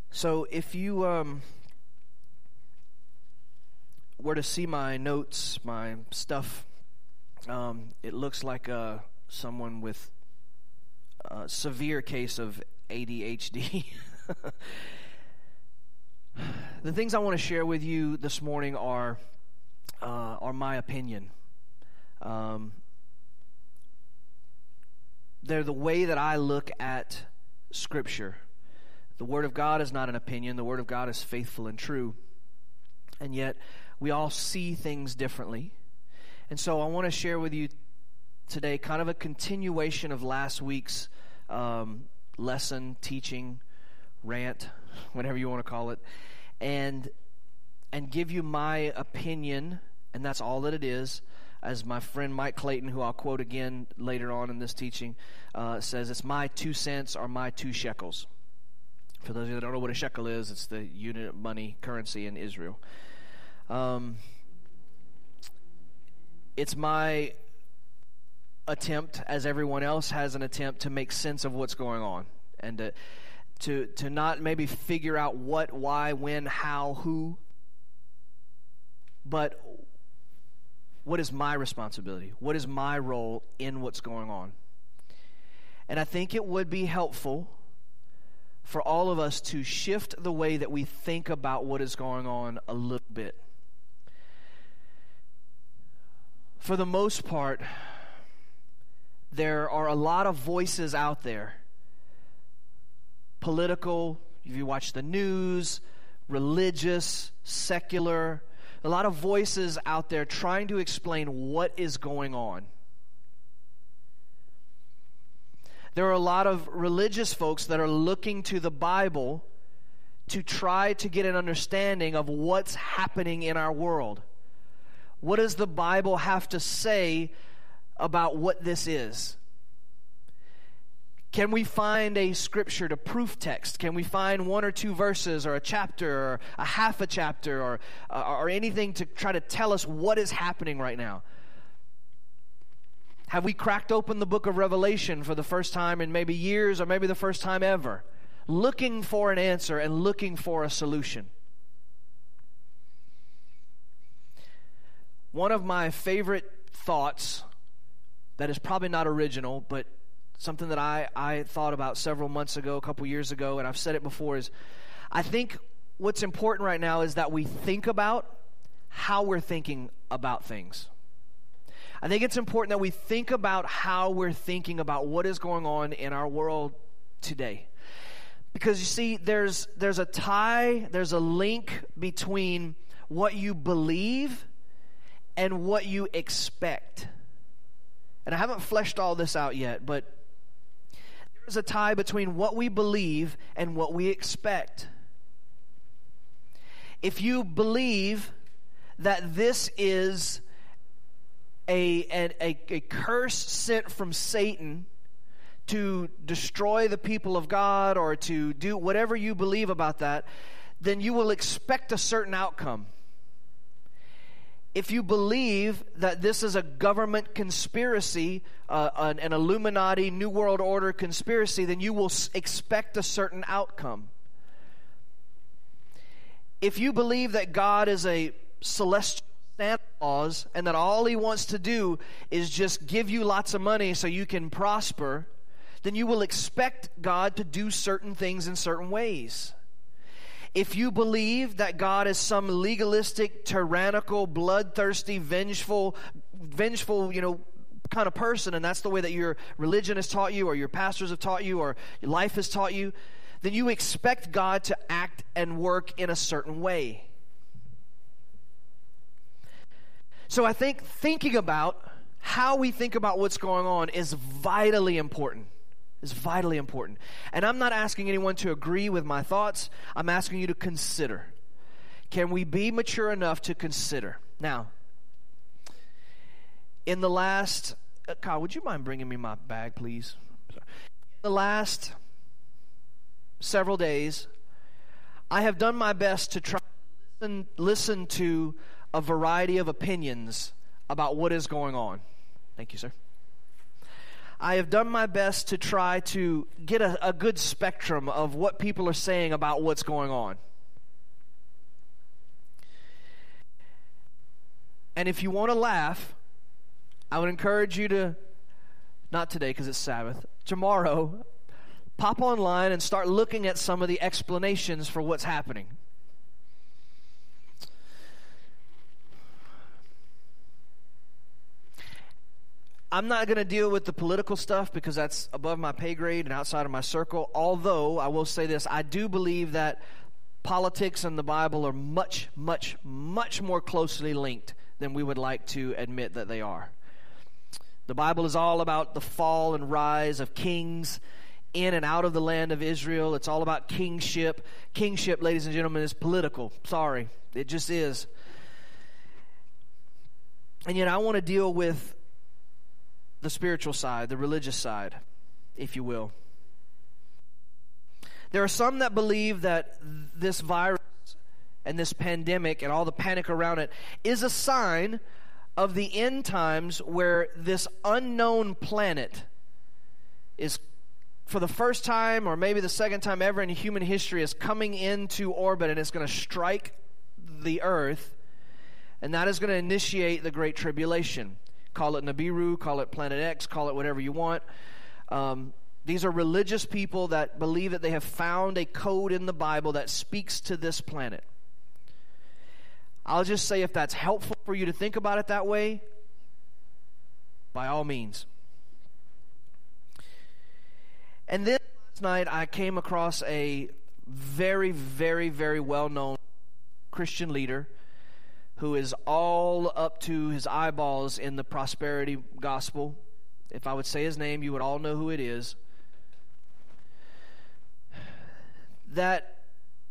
So if you were to see my notes, my stuff, it looks like someone with a severe case of ADHD. The things I want to share with you this morning are my opinion. They're the way that I look at Scripture. The Word of God is not an opinion. The Word of God is faithful and true. And yet, we all see things differently. And so I want to share with you today kind of a continuation of last week's lesson, teaching, rant, whatever you want to call it, and give you my opinion, and that's all that it is. As my friend Mike Clayton, who I'll quote again later on in this teaching, says, it's my 2 cents or my 2 shekels. For those of you that don't know what a shekel is, it's the unit of money, currency in Israel. It's my attempt, as everyone else has an attempt, to make sense of what's going on. And to not maybe figure out what, why, when, how, who, but what is my responsibility? What is my role in what's going on? And I think it would be helpful for all of us to shift the way that we think about what is going on a little bit. For the most part, there are a lot of voices out there. Political, if you watch the news, religious, secular, a lot of voices out there trying to explain what is going on. There are a lot of religious folks that are looking to the Bible to try to get an understanding of what's happening in our world. What does the Bible have to say about what this is? Can we find a scripture to proof text? Can we find 1 or 2 verses or a chapter or a half a chapter or anything to try to tell us what is happening right now? Have we cracked open the book of Revelation for the first time in maybe years or maybe the first time ever, looking for an answer and looking for a solution? One of my favorite thoughts that is probably not original, but something that I thought about several months ago, a couple years ago, and I've said it before, is I think what's important right now is that we think about how we're thinking about things. I think it's important that we think about how we're thinking about what is going on in our world today. Because you see, there's a tie, there's a link between what you believe and what you expect. And I haven't fleshed all this out yet, but there's a tie between what we believe and what we expect. If you believe that this is a curse sent from Satan to destroy the people of God or to do whatever you believe about that, then you will expect a certain outcome. If you believe that this is a government conspiracy, an Illuminati, New World Order conspiracy, then you will expect a certain outcome. If you believe that God is a celestial Santa Claus and that all he wants to do is just give you lots of money so you can prosper, then you will expect God to do certain things in certain ways. If you believe that God is some legalistic, tyrannical, bloodthirsty, vengeful, kind of person, and that's the way that your religion has taught you, or your pastors have taught you, or your life has taught you, then you expect God to act and work in a certain way. So I think thinking about how we think about what's going on is vitally important. Is vitally important. And I'm not asking anyone to agree with my thoughts. I'm asking you to consider. Can we be mature enough to consider? Now, in the last... Kyle, would you mind bringing me my bag, please? In the last several days, I have done my best to try to listen to a variety of opinions about what is going on. Thank you, sir. I have done my best to try to get a good spectrum of what people are saying about what's going on. And if you want to laugh, I would encourage you to, not today because it's Sabbath, tomorrow, pop online and start looking at some of the explanations for what's happening. I'm not going to deal with the political stuff because that's above my pay grade and outside of my circle. Although, I will say this, I do believe that politics and the Bible are much, much, much more closely linked than we would like to admit that they are. The Bible is all about the fall and rise of kings in and out of the land of Israel. It's all about kingship. Kingship, ladies and gentlemen, is political. Sorry, it just is. And yet I want to deal with the spiritual side, the religious side, if you will. There are some that believe that this virus and this pandemic and all the panic around it is a sign of the end times, where this unknown planet is, for the first time or maybe the second time ever in human history, is coming into orbit, and it's going to strike the earth, and that is going to initiate the Great Tribulation. Call it Nibiru, call it Planet X, call it whatever you want. These are religious people that believe that they have found a code in the Bible that speaks to this planet. I'll just say, if that's helpful for you to think about it that way, by all means. And then last night I came across a very, very, very well-known Christian leader who is all up to his eyeballs in the prosperity gospel. If I would say his name, you would all know who it is. That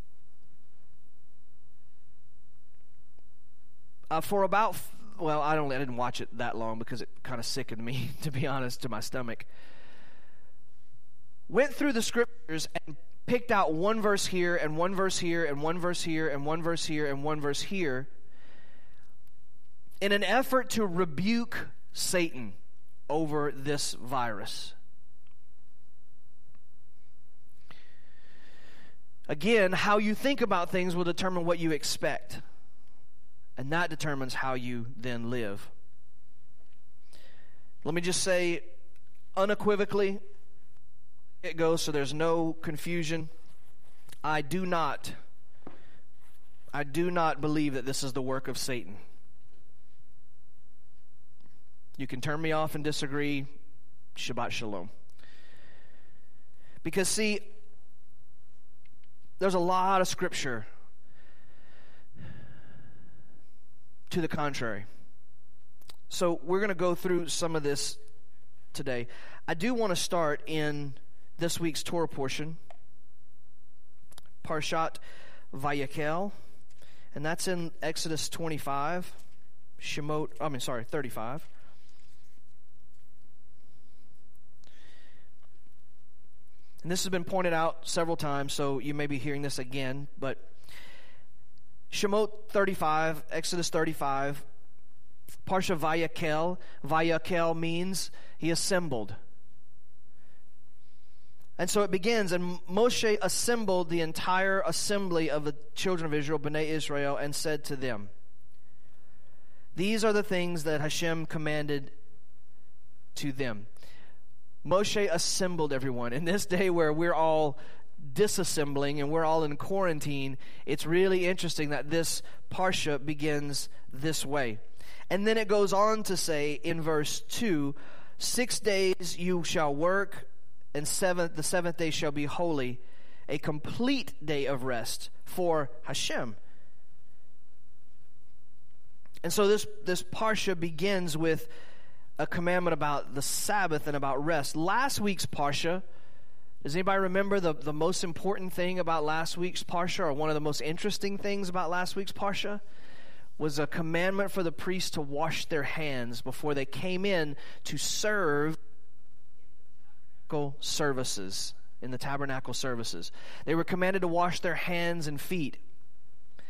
for about, well, I didn't watch it that long because it kind of sickened me, to be honest, to my stomach. Went through the scriptures and picked out one verse here and one verse here and one verse here and one verse here and one verse here, in an effort to rebuke Satan over this virus. Again, how you think about things will determine what you expect, and that determines how you then live. Let me just say unequivocally, it goes so there's no confusion. I do not believe that this is the work of Satan. You can turn me off and disagree. Shabbat shalom. Because, see, there's a lot of scripture to the contrary. So we're going to go through some of this today. I do want to start in this week's Torah portion, Parshat Vayakhel, and that's in Exodus 25, 35. And this has been pointed out several times, so you may be hearing this again, but Shemot 35, Exodus 35, Parsha Vayakhel. Vayakhel means he assembled. And so it begins, and Moshe assembled the entire assembly of the children of Israel, Bnei Israel, and said to them, these are the things that Hashem commanded to them. Moshe assembled everyone. In this day where we're all disassembling and we're all in quarantine, it's really interesting that this Parsha begins this way. And then it goes on to say in verse 2, 6 days you shall work, and the seventh day shall be holy, a complete day of rest for Hashem. And so this Parsha begins with a commandment about the Sabbath and about rest. Last week's Parsha, does anybody remember the most important thing about last week's Parsha, or one of the most interesting things about last week's Parsha? Was a commandment for the priests to wash their hands before they came in to serve in the tabernacle services. They were commanded to wash their hands and feet.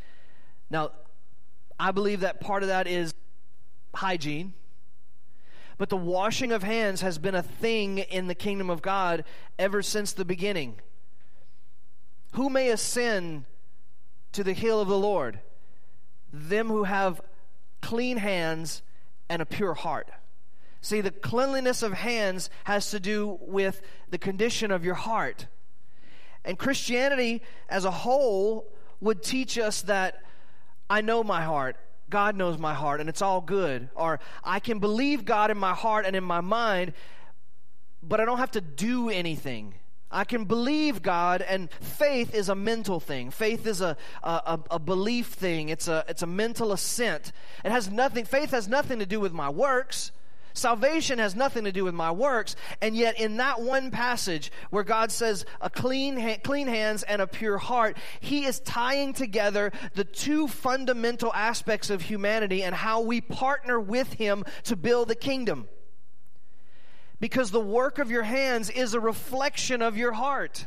Now, I believe that part of that is hygiene. But the washing of hands has been a thing in the kingdom of God ever since the beginning. Who may ascend to the hill of the Lord? Them who have clean hands and a pure heart. See, the cleanliness of hands has to do with the condition of your heart. And Christianity as a whole would teach us that I know my heart, God knows my heart, and it's all good. Or I can believe God in my heart and in my mind, but I don't have to do anything. I can believe God, and faith is a mental thing. Faith is a belief thing. It's a mental assent. Faith has nothing to do with my works. Salvation has nothing to do with my works. And yet in that one passage where God says a clean hands and a pure heart, he is tying together the two fundamental aspects of humanity and how we partner with him to build the kingdom. Because the work of your hands is a reflection of your heart.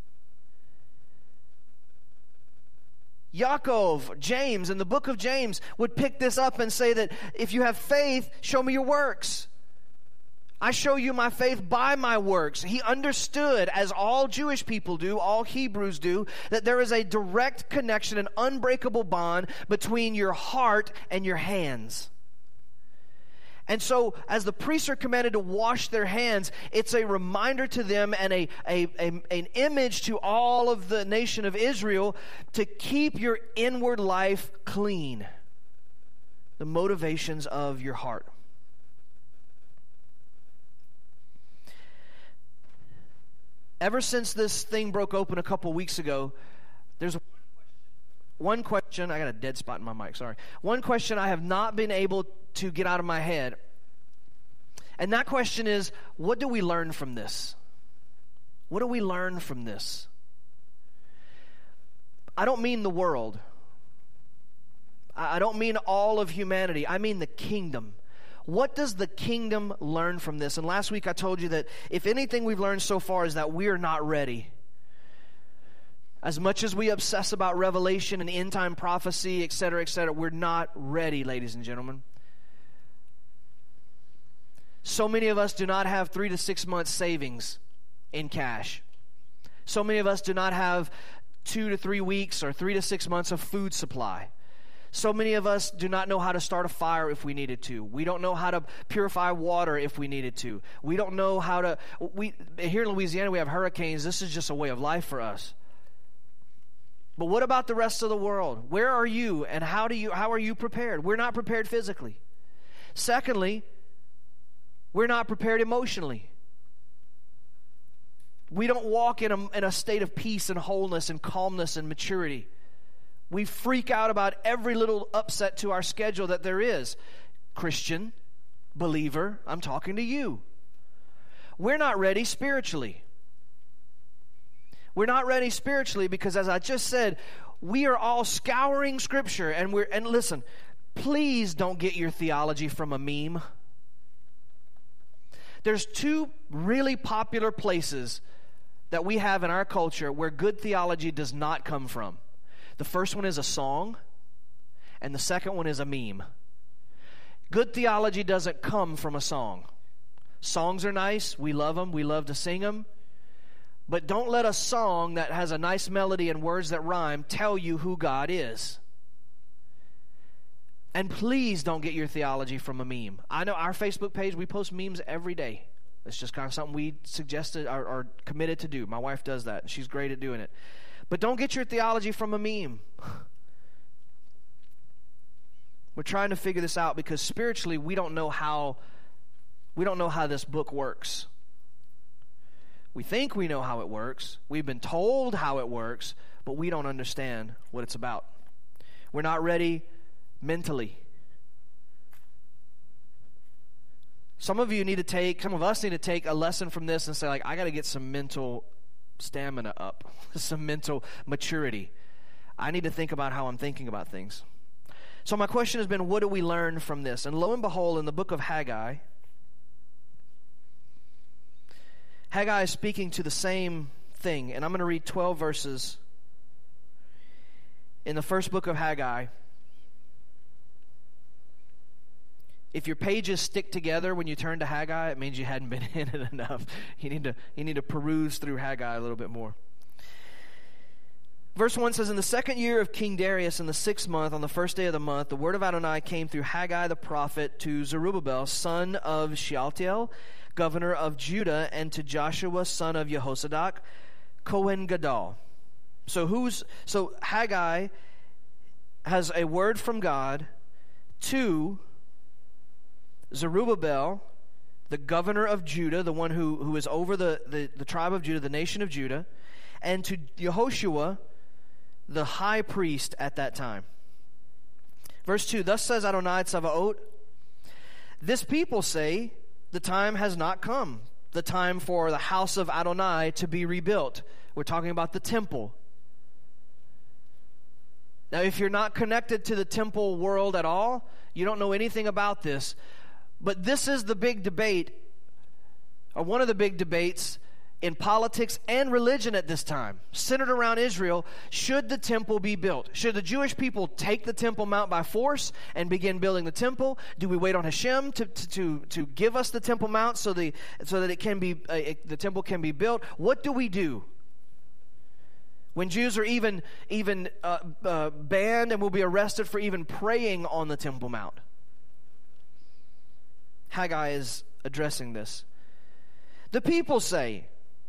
Yaakov, James, in the book of James would pick this up and say that if you have faith, show me your works. I show you my faith by my works. He understood, as all Jewish people do, all Hebrews do, that there is a direct connection, an unbreakable bond between your heart and your hands. And so, as the priests are commanded to wash their hands, it's a reminder to them and an image to all of the nation of Israel to keep your inward life clean. The motivations of your heart. Ever since this thing broke open a couple weeks ago, there's one question. I got a dead spot in my mic, sorry. One question I have not been able to get out of my head. And that question is, what do we learn from this? What do we learn from this? I don't mean the world. I don't mean all of humanity. I mean the kingdom. What does the kingdom learn from this? And last week I told you that if anything we've learned so far is that we are not ready. As much as we obsess about Revelation and end-time prophecy, etc., we're not ready, ladies and gentlemen. So many of us do not have 3 to 6 months savings in cash. So many of us do not have 2 to 3 weeks or 3 to 6 months of food supply. So many of us do not know how to start a fire if we needed to. We don't know how to purify water if we needed to. We don't know how to... Here in Louisiana, we have hurricanes. This is just a way of life for us. But what about the rest of the world? Where are you, and how are you prepared? We're not prepared physically. Secondly, we're not prepared emotionally. We don't walk in a state of peace and wholeness and calmness and maturity. We freak out about every little upset to our schedule that there is. Christian, believer, I'm talking to you. We're not ready spiritually. We're not ready spiritually because, as I just said, we are all scouring Scripture. And listen, please don't get your theology from a meme. There's two really popular places that we have in our culture where good theology does not come from. The first one is a song, and the second one is a meme. Good theology doesn't come from a song. Songs are nice. We love them. We love to sing them. But don't let a song that has a nice melody and words that rhyme tell you who God is. And please don't get your theology from a meme. I know our Facebook page, we post memes every day. It's just kind of something we suggested or committed to do. My wife does that, and she's great at doing it. But don't get your theology from a meme. We're trying to figure this out because spiritually we don't know how this book works. We think we know how it works. We've been told how it works, but we don't understand what it's about. We're not ready mentally. Some of us need to take a lesson from this and say, like, I got to get some mental stamina up, some mental maturity. I need to think about how I'm thinking about things. So my question has been, what do we learn from this? And lo and behold, in the book of Haggai is speaking to the same thing. And I'm going to read 12 verses in the first book of Haggai. If your pages stick together when you turn to Haggai, it means you hadn't been in it enough. You need to peruse through Haggai a little bit more. Verse 1 says, in the 2nd year of King Darius, in the 6th month, on the 1st day of the month, the word of Adonai came through Haggai the prophet to Zerubbabel, son of Shealtiel, governor of Judah, and to Joshua, son of Jehozadak, Kohen Gadol. So Haggai has a word from God to Zerubbabel, the governor of Judah, the one who is over the tribe of Judah, the nation of Judah, and to Yehoshua, the high priest at that time. Verse 2, thus says Adonai Tzavaot, this people say, the time has not come, the time for the house of Adonai to be rebuilt. We're talking about the temple. Now, if you're not connected to the temple world at all, you don't know anything about this, but this is the big debate, or one of the big debates in politics and religion at this time, centered around Israel. Should the temple be built? Should the Jewish people take the Temple Mount by force and begin building the temple? Do we wait on Hashem to give us the Temple Mount so that it can be the temple can be built? What do we do when Jews are even banned and will be arrested for even praying on the Temple Mount? Haggai is addressing this. The people say,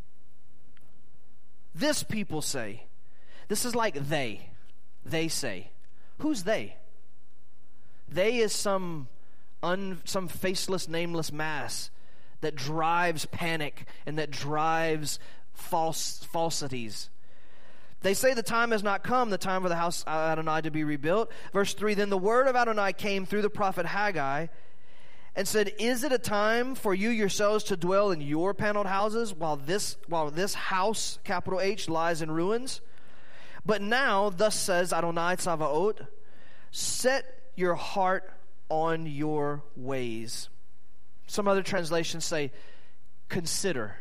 this people say. This is like they. They say. Who's they? They is some faceless, nameless mass that drives panic and that drives falsities. They say the time has not come, the time for the house of Adonai to be rebuilt. Verse 3, then the word of Adonai came through the prophet Haggai and said, is it a time for you yourselves to dwell in your paneled houses while this house, capital H, lies in ruins? But now, thus says Adonai Tzavaot, set your heart on your ways. Some other translations say, consider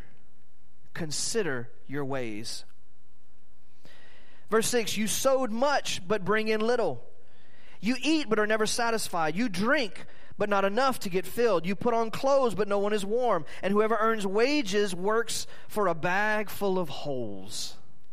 your ways. Verse 6, you sowed much, but bring in little. You eat, but are never satisfied. You drink, but not enough to get filled. You put on clothes, but no one is warm. And whoever earns wages works for a bag full of holes.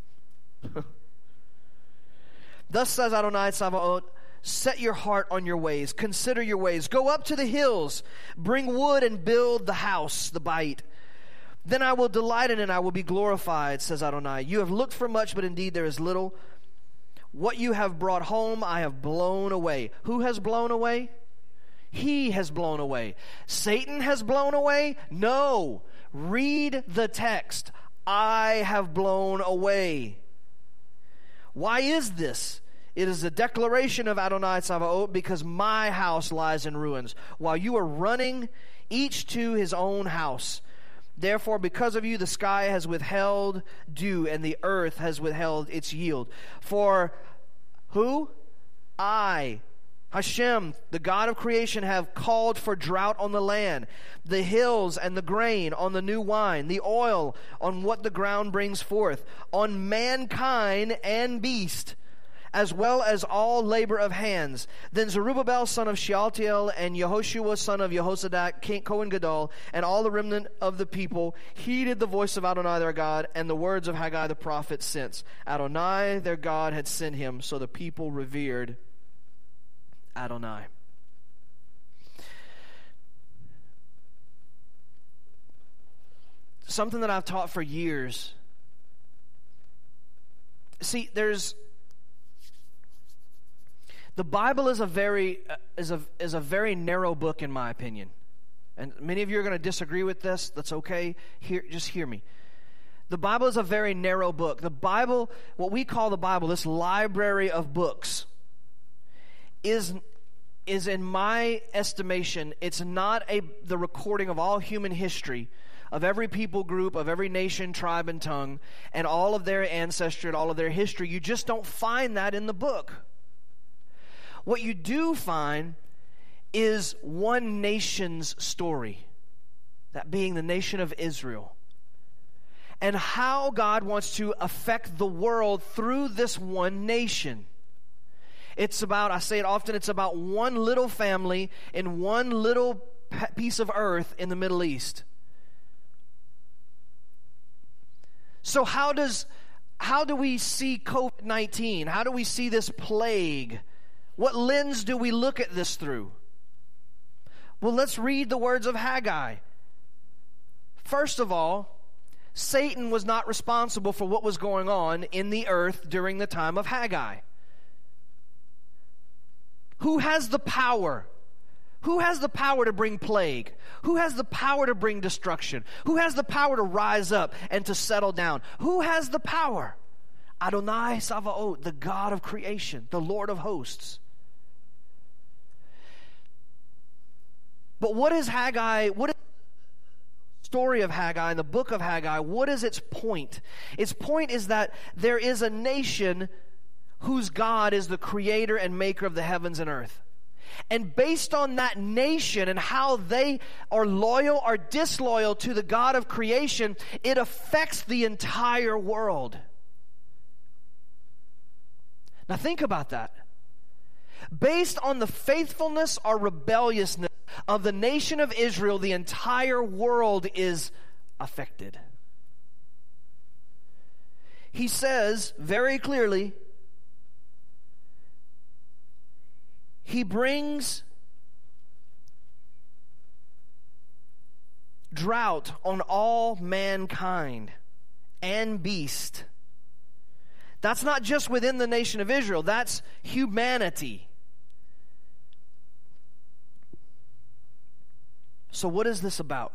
Thus says Adonai Tzavaot, set your heart on your ways. Consider your ways. Go up to the hills. Bring wood and build the house, the bait. Then I will delight in it, and I will be glorified, says Adonai. You have looked for much, but indeed there is little. What you have brought home, I have blown away. Who has blown away? He has blown away. Satan has blown away? No. Read the text. I have blown away. Why is this? It is a declaration of Adonai Tzavaot, because my house lies in ruins, while you are running each to his own house. Therefore, because of you, the sky has withheld dew, and the earth has withheld its yield. For who? I, Hashem, the God of creation, have called for drought on the land, the hills and the grain on the new wine, the oil on what the ground brings forth, on mankind and beast, as well as all labor of hands. Then Zerubbabel, son of Shealtiel, and Yehoshua, son of Jehozadak, Kohen Gadol, and all the remnant of the people heeded the voice of Adonai their God and the words of Haggai the prophet, since Adonai their God had sent him. So the people revered Adonai. Something that I've taught for years. See, the Bible is a very narrow book, in my opinion. And many of you are going to disagree with this. That's okay. Just hear me. The Bible is a very narrow book. The Bible, what we call the Bible, this library of books, is in my estimation, it's not the recording of all human history, of every people group, of every nation, tribe, and tongue, and all of their ancestry and all of their history. You just don't find that in the book. What you do find is one nation's story, that being the nation of Israel, and how God wants to affect the world through this one nation. It's about, I say it often, it's about one little family in one little piece of earth in the Middle East. So how do we see COVID-19? How do we see this plague? What lens do we look at this through? Well, let's read the words of Haggai. First of all, Satan was not responsible for what was going on in the earth during the time of Haggai. Who has the power? Who has the power to bring plague? Who has the power to bring destruction? Who has the power to rise up and to settle down? Who has the power? Adonai Savaot, the God of creation, the Lord of hosts. But what is Haggai? What is the story of Haggai in the book of Haggai? What is its point? Its point is that there is a nation whose God is the creator and maker of the heavens and earth. And based on that nation and how they are loyal or disloyal to the God of creation, it affects the entire world. Now think about that. Based on the faithfulness or rebelliousness of the nation of Israel, the entire world is affected. He says very clearly, he brings drought on all mankind and beast. That's not just within the nation of Israel. That's humanity. So what is this about?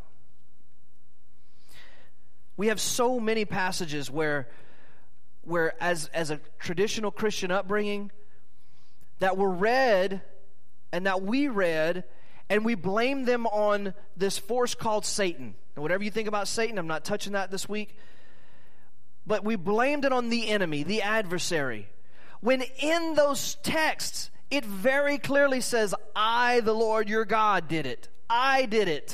We have so many passages where as a traditional Christian upbringing, that were read and that we read, and we blame them on this force called Satan. And whatever you think about Satan, I'm not touching that this week. But we blamed it on the enemy, the adversary. When in those texts, it very clearly says, I, the Lord your God, did it. I did it.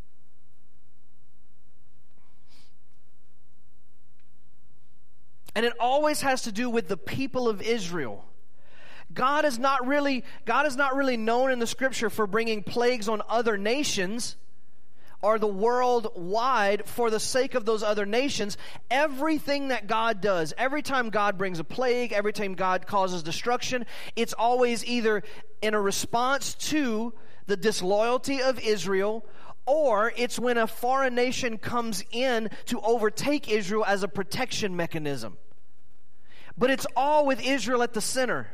And it always has to do with the people of Israel. God is not really known in the Scripture for bringing plagues on other nations or the world wide for the sake of those other nations. Everything that God does, every time God brings a plague, every time God causes destruction, it's always either in a response to the disloyalty of Israel, or it's when a foreign nation comes in to overtake Israel as a protection mechanism. But it's all with Israel at the center.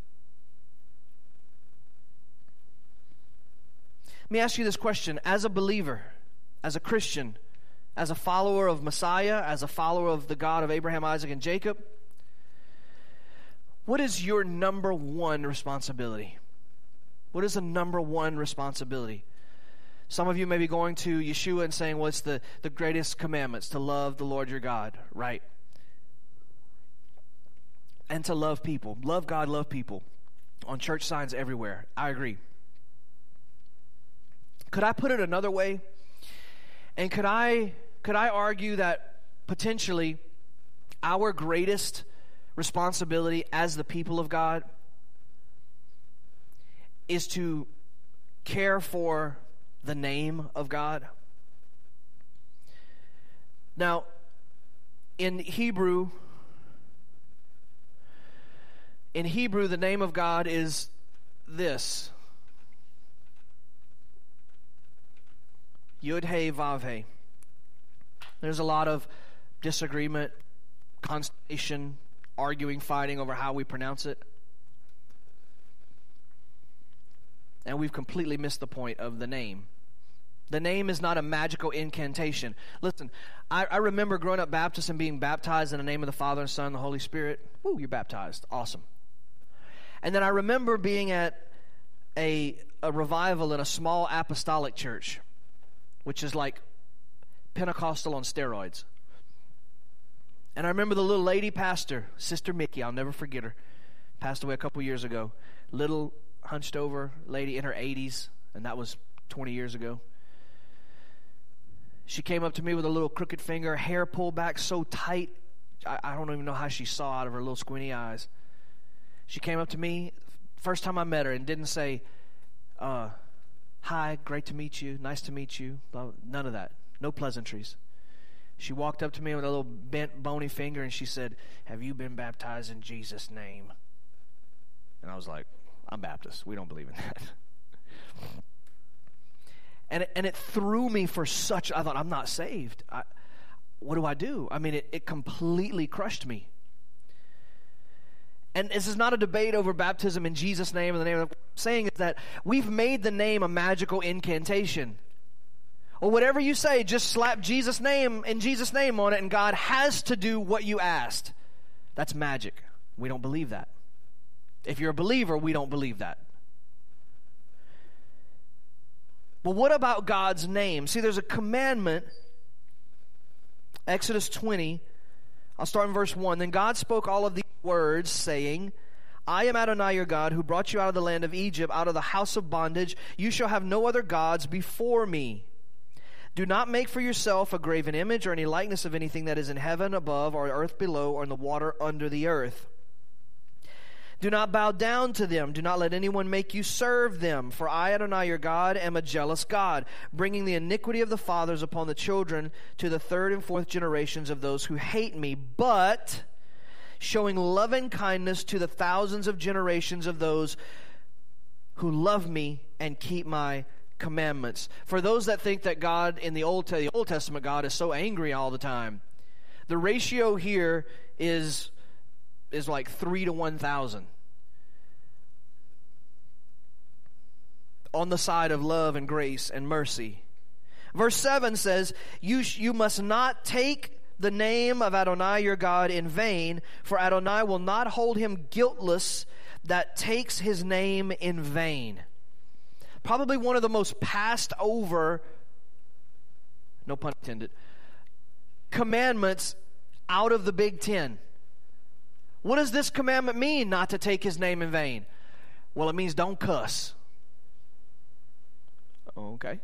Let me ask you this question. As a believer, as a Christian, as a follower of Messiah, as a follower of the God of Abraham, Isaac, and Jacob, what is your number one responsibility? What is the number one responsibility? Some of you may be going to Yeshua and saying, well, it's the greatest commandments, to love the Lord your God, right? And to love people. Love God, love people. On church signs everywhere. I agree. Could I put it another way? And could I argue that potentially our greatest responsibility as the people of God is to care for the name of God? Now, in Hebrew, the name of God is this. Yud-He Vav-He. There's a lot of disagreement, consternation, arguing, fighting over how we pronounce it. And we've completely missed the point of the name. The name is not a magical incantation. Listen, I remember growing up Baptist and being baptized in the name of the Father and Son and the Holy Spirit. Woo, you're baptized. Awesome. And then I remember being at a revival in a small apostolic church, which is like Pentecostal on steroids. And I remember the little lady pastor, Sister Mickey, I'll never forget her, passed away a couple years ago. Little hunched over lady in her 80s, and that was 20 years ago. She came up to me with a little crooked finger, hair pulled back so tight, I don't even know how she saw out of her little squinty eyes. She came up to me, first time I met her and didn't say, hi, great to meet you, nice to meet you, none of that. No pleasantries. She walked up to me with a little bent, bony finger, and she said, have you been baptized in Jesus' name? And I was like, I'm Baptist. We don't believe in that. And it threw me for such, I thought, I'm not saved. What do I do? I mean, it completely crushed me. And this is not a debate over baptism in Jesus' name, in the name of, what I'm saying is that we've made the name a magical incantation. Or whatever you say, just slap Jesus' name and Jesus' name on it, and God has to do what you asked. That's magic. We don't believe that. If you're a believer, we don't believe that. But what about God's name? See, there's a commandment, Exodus 20. I'll start in verse 1. Then God spoke all of these words, saying, I am Adonai your God, who brought you out of the land of Egypt, out of the house of bondage. You shall have no other gods before me. Do not make for yourself a graven image or any likeness of anything that is in heaven above or earth below or in the water under the earth. Do not bow down to them. Do not let anyone make you serve them. For I, Adonai your God, am a jealous God, bringing the iniquity of the fathers upon the children to the third and fourth generations of those who hate me, but showing loving kindness to the thousands of generations of those who love me and keep my commandments. For those that think that God in the Old Testament, God is so angry all the time, the ratio here is like 3 to 1,000 on the side of love and grace and mercy. Verse 7 says, you must not take the name of Adonai your God in vain, for Adonai will not hold him guiltless that takes his name in vain. Probably one of the most passed over, no pun intended, commandments out of the Big Ten. What does this commandment mean, not to take his name in vain? Well, it means don't cuss. Okay.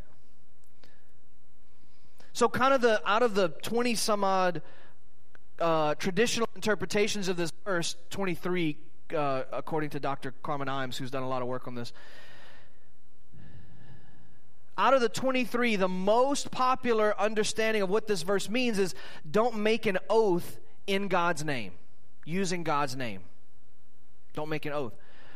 So kind of out of the 20 some odd traditional interpretations of this verse, 23 according to Dr. Carmen Imes, who's done a lot of work on this. Out of the 23, the most popular understanding of what this verse means is don't make an oath in God's name. Using God's name. Don't make an oath.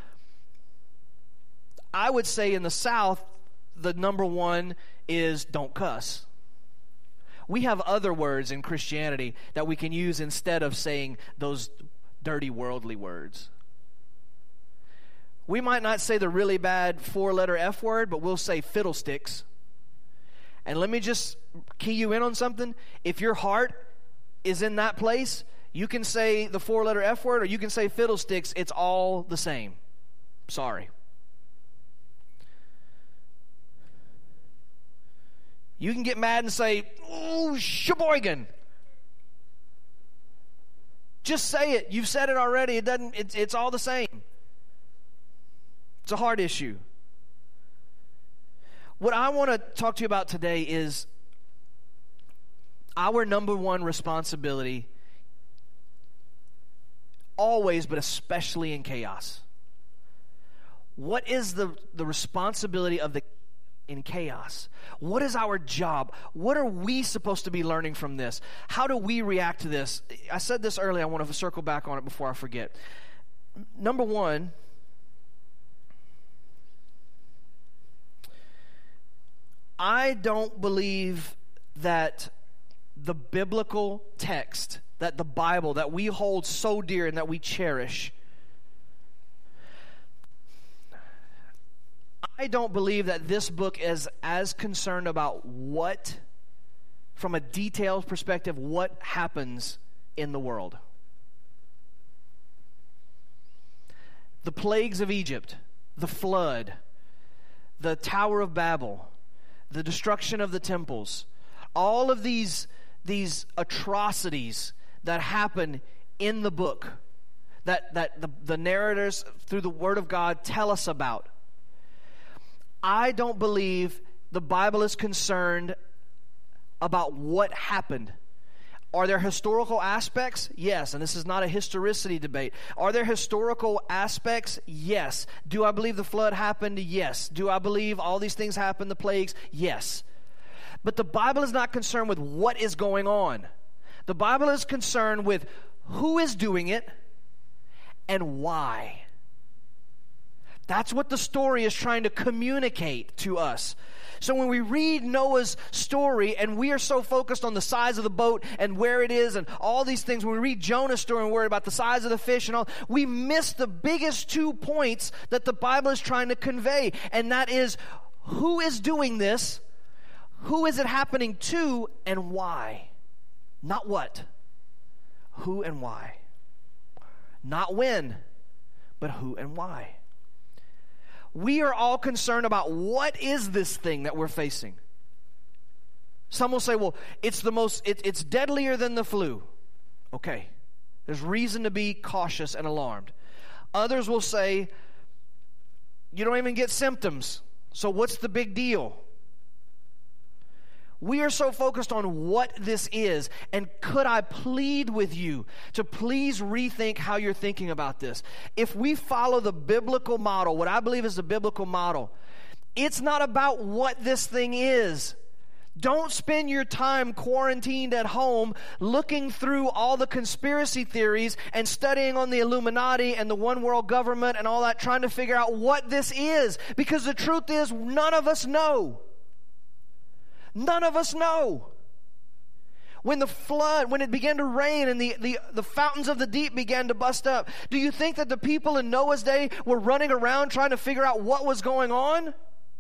I would say in the South, the number one is don't cuss. We have other words in Christianity that we can use instead of saying those dirty worldly words. We might not say the really bad 4-letter F word, but we'll say fiddlesticks. And let me just key you in on something. If your heart is in that place, you can say the 4-letter F word or you can say fiddlesticks. It's all the same. Sorry. You can get mad and say, "Oh, Sheboygan." Just say it. You've said it already. It's all the same. It's a hard issue. What I want to talk to you about today is our number one responsibility, always, but especially in chaos. What is the responsibility of in chaos? What is our job? What are we supposed to be learning from this? How do we react to this? I said this earlier. I want to circle back on it before I forget. Number one, I don't believe that the biblical text, that the Bible, that we hold so dear and that we cherish, I don't believe that this book is as concerned about what, from a detailed perspective, what happens in the world. The plagues of Egypt, the flood, the Tower of Babel, the destruction of the temples, all of these atrocities that happen in the book, that the narrators through the Word of God tell us about. I don't believe the Bible is concerned about what happened. Are there historical aspects? Yes. And this is not a historicity debate. Are there historical aspects? Yes. Do I believe the flood happened? Yes. Do I believe all these things happened, the plagues? Yes. But the Bible is not concerned with what is going on. The Bible is concerned with who is doing it and why. That's what the story is trying to communicate to us. So when we read Noah's story and we are so focused on the size of the boat and where it is and all these things, when we read Jonah's story and worry about the size of the fish and all, we miss the biggest 2 points that the Bible is trying to convey. And that is, who is doing this, who is it happening to, and why. Not what. Who and why. Not when, but who and why. We are all concerned about what is this thing that we're facing. Some will say, well, it's deadlier than the flu. Okay, there's reason to be cautious and alarmed. Others will say, you don't even get symptoms, so what's the big deal? We are so focused on what this is, and could I plead with you to please rethink how you're thinking about this. If we follow the biblical model, what I believe is the biblical model, it's not about what this thing is. Don't spend your time quarantined at home looking through all the conspiracy theories and studying on the Illuminati and the one world government and all that, trying to figure out what this is. Because the truth is, none of us know. None of us know. When the flood, when it began to rain and the fountains of the deep began to bust up, do you think that the people in Noah's day were running around trying to figure out what was going on?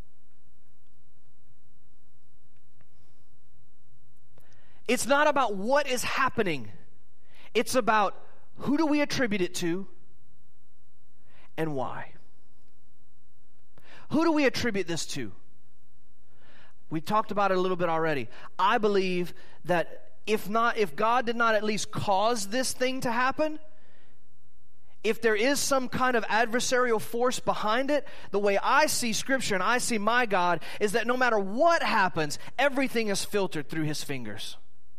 It's not about what is happening. It's about who do we attribute it to and why. Who do we attribute this to? We talked about it a little bit already. I believe that if God did not at least cause this thing to happen, if there is some kind of adversarial force behind it, the way I see Scripture and I see my God is that no matter what happens, everything is filtered through His fingers.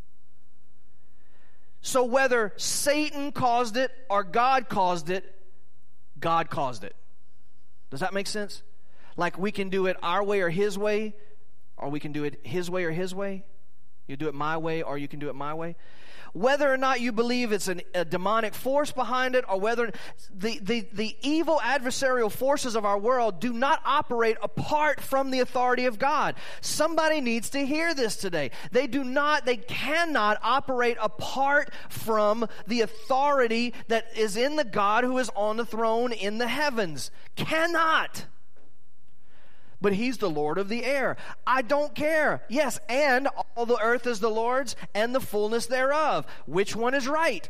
So whether Satan caused it or God caused it, God caused it. Does that make sense? Like we can do it our way or His way, or we can do it His way or His way. You do it my way or you can do it my way. Whether or not you believe it's a demonic force behind it, or whether the evil adversarial forces of our world do not operate apart from the authority of God. Somebody needs to hear this today. They cannot operate apart from the authority that is in the God who is on the throne in the heavens. Cannot. But He's the Lord of the air. I don't care. Yes, and all the earth is the Lord's and the fullness thereof. Which one is right?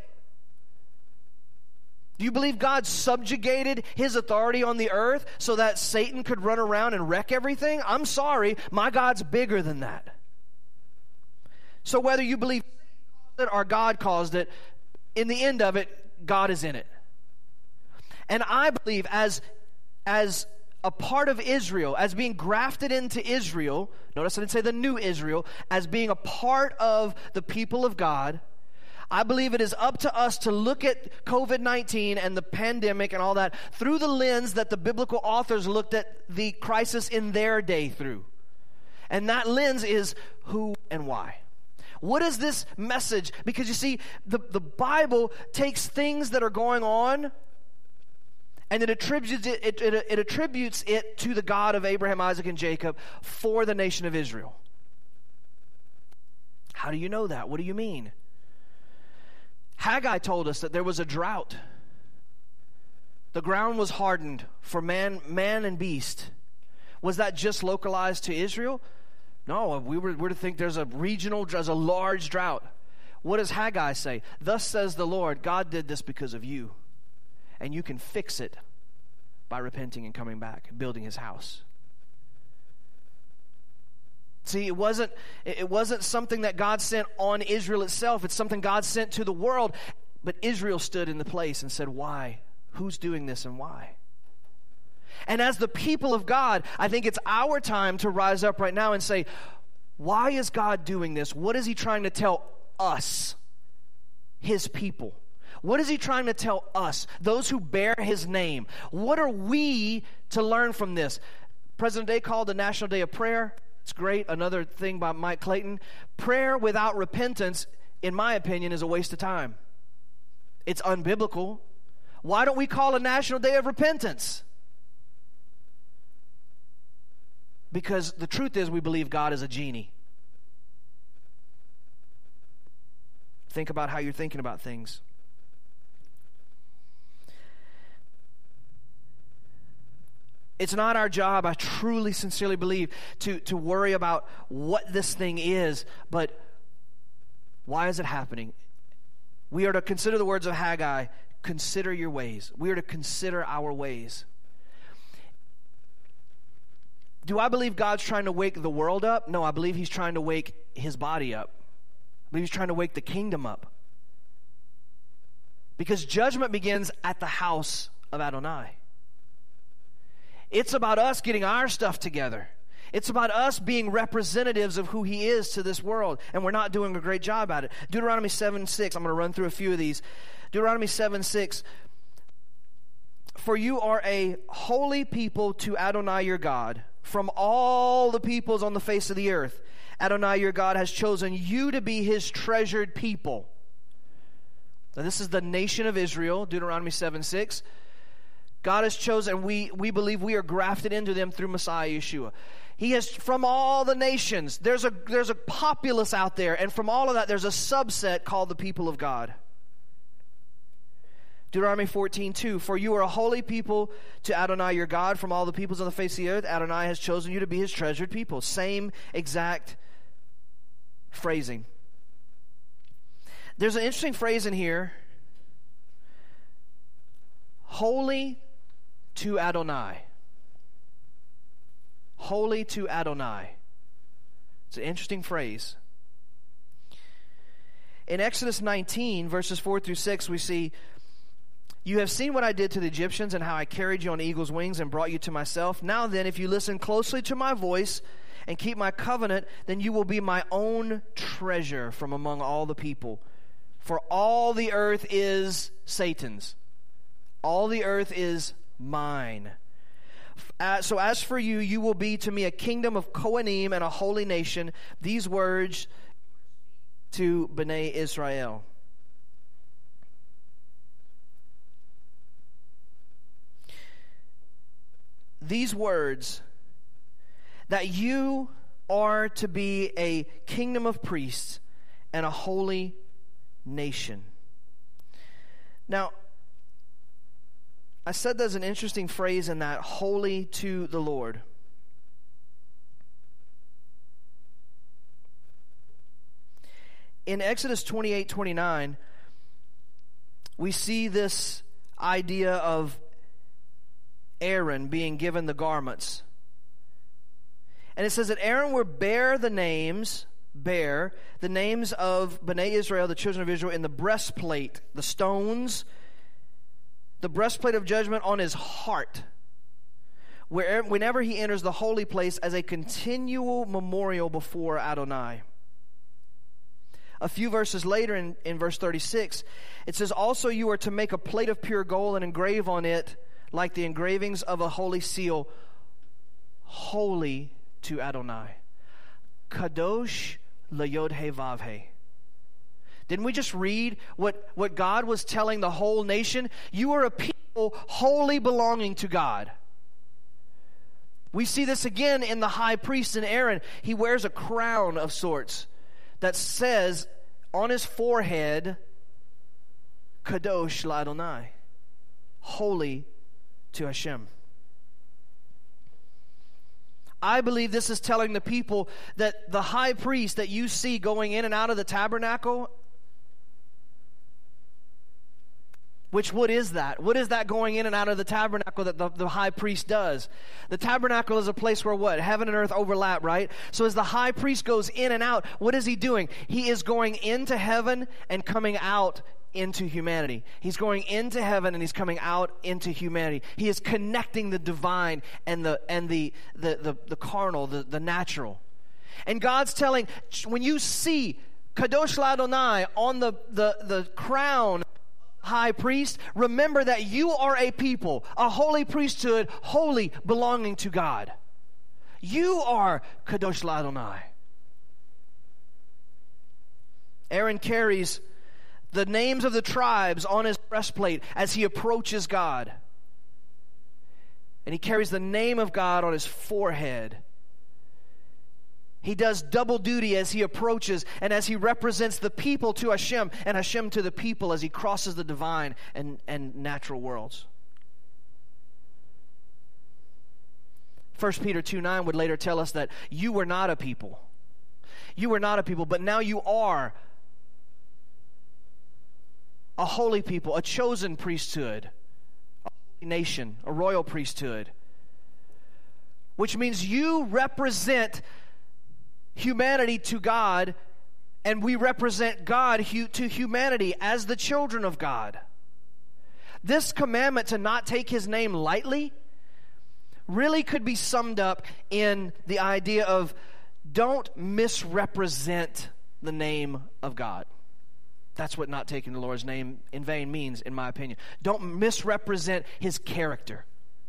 Do you believe God subjugated His authority on the earth so that Satan could run around and wreck everything? I'm sorry, my God's bigger than that. So whether you believe Satan caused it or God caused it, in the end of it, God is in it. And I believe as a part of Israel, as being grafted into Israel, notice I didn't say the new Israel, as being a part of the people of God, I believe it is up to us to look at COVID-19 and the pandemic and all that through the lens that the biblical authors looked at the crisis in their day through. And that lens is who and why. What is this message? Because you see, the Bible takes things that are going on and it attributes it to the God of Abraham, Isaac, and Jacob for the nation of Israel. How do you know that? What do you mean? Haggai told us that there was a drought. The ground was hardened for man and beast. Was that just localized to Israel? No, we're to think there's a large drought. What does Haggai say? Thus says the Lord, God did this because of you. And you can fix it by repenting and coming back, building His house. See, it wasn't something that God sent on Israel itself. It's something God sent to the world. But Israel stood in the place and said, why? Who's doing this and why? And as the people of God, I think it's our time to rise up right now and say, why is God doing this? What is He trying to tell us his people? What is he trying to tell us, those who bear his name? What are we to learn from this? President Day called the National Day of Prayer. It's great. Another thing by Mike Clayton. Prayer without repentance, in my opinion, is a waste of time. It's unbiblical. Why don't we call a National Day of Repentance? Because the truth is we believe God is a genie. Think about how you're thinking about things. It's not our job, I truly, sincerely believe, to worry about what this thing is, but why is it happening? We are to consider the words of Haggai, consider your ways. We are to consider our ways. Do I believe God's trying to wake the world up? No, I believe he's trying to wake his body up. I believe he's trying to wake the kingdom up. Because judgment begins at the house of Adonai. It's about us getting our stuff together. It's about us being representatives of who he is to this world, and we're not doing a great job at it. Deuteronomy 7:6, I'm going to run through a few of these. Deuteronomy 7:6, for you are a holy people to Adonai your God. From all the peoples on the face of the earth, Adonai your God has chosen you to be his treasured people. Now this is the nation of Israel, Deuteronomy 7:6. God has chosen, we believe we are grafted into them through Messiah Yeshua. He has, from all the nations, there's a populace out there, and from all of that, there's a subset called the people of God. Deuteronomy 14:2, for you are a holy people to Adonai your God. From all the peoples on the face of the earth, Adonai has chosen you to be his treasured people. Same exact phrasing. There's an interesting phrase in here. Holy to Adonai. Holy to Adonai. It's an interesting phrase. In Exodus 19, verses 4 through 6, we see, you have seen what I did to the Egyptians and how I carried you on eagle's wings and brought you to myself. Now then, if you listen closely to my voice and keep my covenant, then you will be my own treasure from among all the people. For all the earth is Satan's. All the earth is mine. So as for you, you will be to me a kingdom of Kohanim and a holy nation. These words to Bnei Israel. These words, that you are to be a kingdom of priests and a holy nation. Now, I said there's an interesting phrase in that, holy to the Lord. In Exodus 28:29, we see this idea of Aaron being given the garments. And it says that Aaron will bear the names of Bnei Israel, the children of Israel, in the breastplate, the stones, the breastplate of judgment on his heart, whenever he enters the holy place as a continual memorial before Adonai. A few verses later in verse 36, it says, also you are to make a plate of pure gold and engrave on it, like the engravings of a holy seal, holy to Adonai. Kadosh L'Yod He Vav He. Didn't we just read what God was telling the whole nation? You are a people wholly belonging to God. We see this again in the high priest in Aaron. He wears a crown of sorts that says on his forehead, Kadosh L'Adonai, holy to Hashem. I believe this is telling the people that the high priest that you see going in and out of the tabernacle, which what is that? What is that going in and out of the tabernacle that the high priest does? The tabernacle is a place where what? Heaven and earth overlap, right? So as the high priest goes in and out, what is he doing? He is going into heaven and coming out into humanity. He's going into heaven and he's coming out into humanity. He is connecting the divine and the carnal, the natural. And God's telling, when you see Kadosh Ladonai, on the crown high priest, remember that you are a people, a holy priesthood, holy, belonging to God. You are Kadosh Ladonai. Aaron carries the names of the tribes on his breastplate as he approaches God. And he carries the name of God on his forehead. He does double duty as he approaches and as he represents the people to Hashem and Hashem to the people as he crosses the divine and natural worlds. 1 Peter 2:9 would later tell us that you were not a people. You were not a people, but now you are a holy people, a chosen priesthood, a holy nation, a royal priesthood. Which means you represent humanity to God, and we represent God to humanity as the children of God. This commandment to not take his name lightly really could be summed up in the idea of don't misrepresent the name of God. That's what not taking the Lord's name in vain means, in my opinion. Don't misrepresent his character.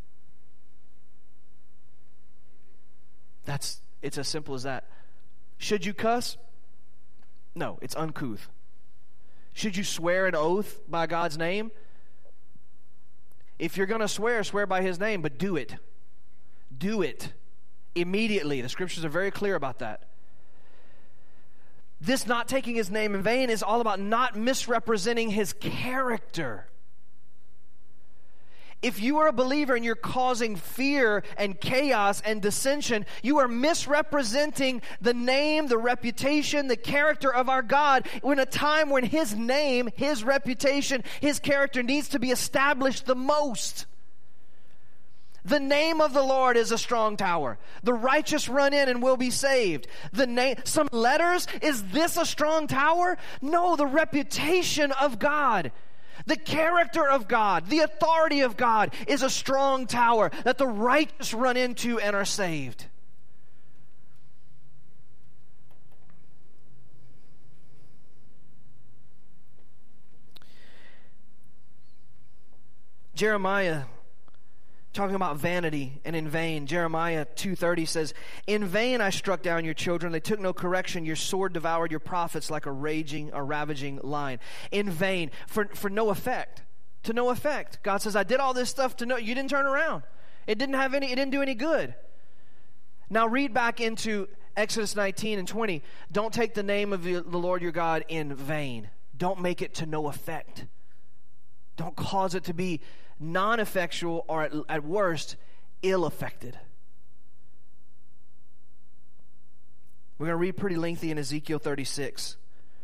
It's as simple as that. Should you cuss? No, it's uncouth. Should you swear an oath by God's name? If you're going to swear, swear by his name, but do it. Do it immediately. The scriptures are very clear about that. This not taking his name in vain is all about not misrepresenting his character. If you are a believer and you're causing fear and chaos and dissension, you are misrepresenting the name, the reputation, the character of our God in a time when his name, his reputation, his character needs to be established the most. The name of the Lord is a strong tower. The righteous run in and will be saved. Some letters, is this a strong tower? No, the reputation of God. The character of God, the authority of God is a strong tower that the righteous run into and are saved. Jeremiah, talking about vanity and in vain, Jeremiah 2:30 says, "In vain I struck down your children. They took no correction. Your sword devoured your prophets like a ravaging lion." In vain, for no effect. To no effect. God says, I did all this stuff to no, you didn't turn around. It didn't do any good. Now read back into Exodus 19 and 20. Don't take the name of the Lord your God in vain. Don't make it to no effect. Don't cause it to be non-effectual or at worst ill-affected. We're going to read pretty lengthy in Ezekiel 36.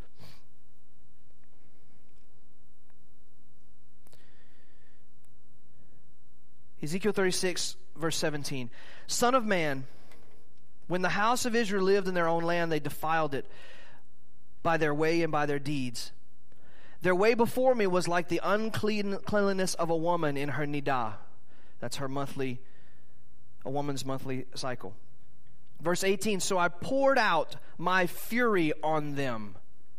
Ezekiel 36 verse 17. "Son of man, when the house of Israel lived in their own land, they defiled it by their way and by their deeds. Their way before me was like the uncleanliness of a woman in her nidah." That's a woman's monthly cycle. Verse 18, "So I poured out my fury on them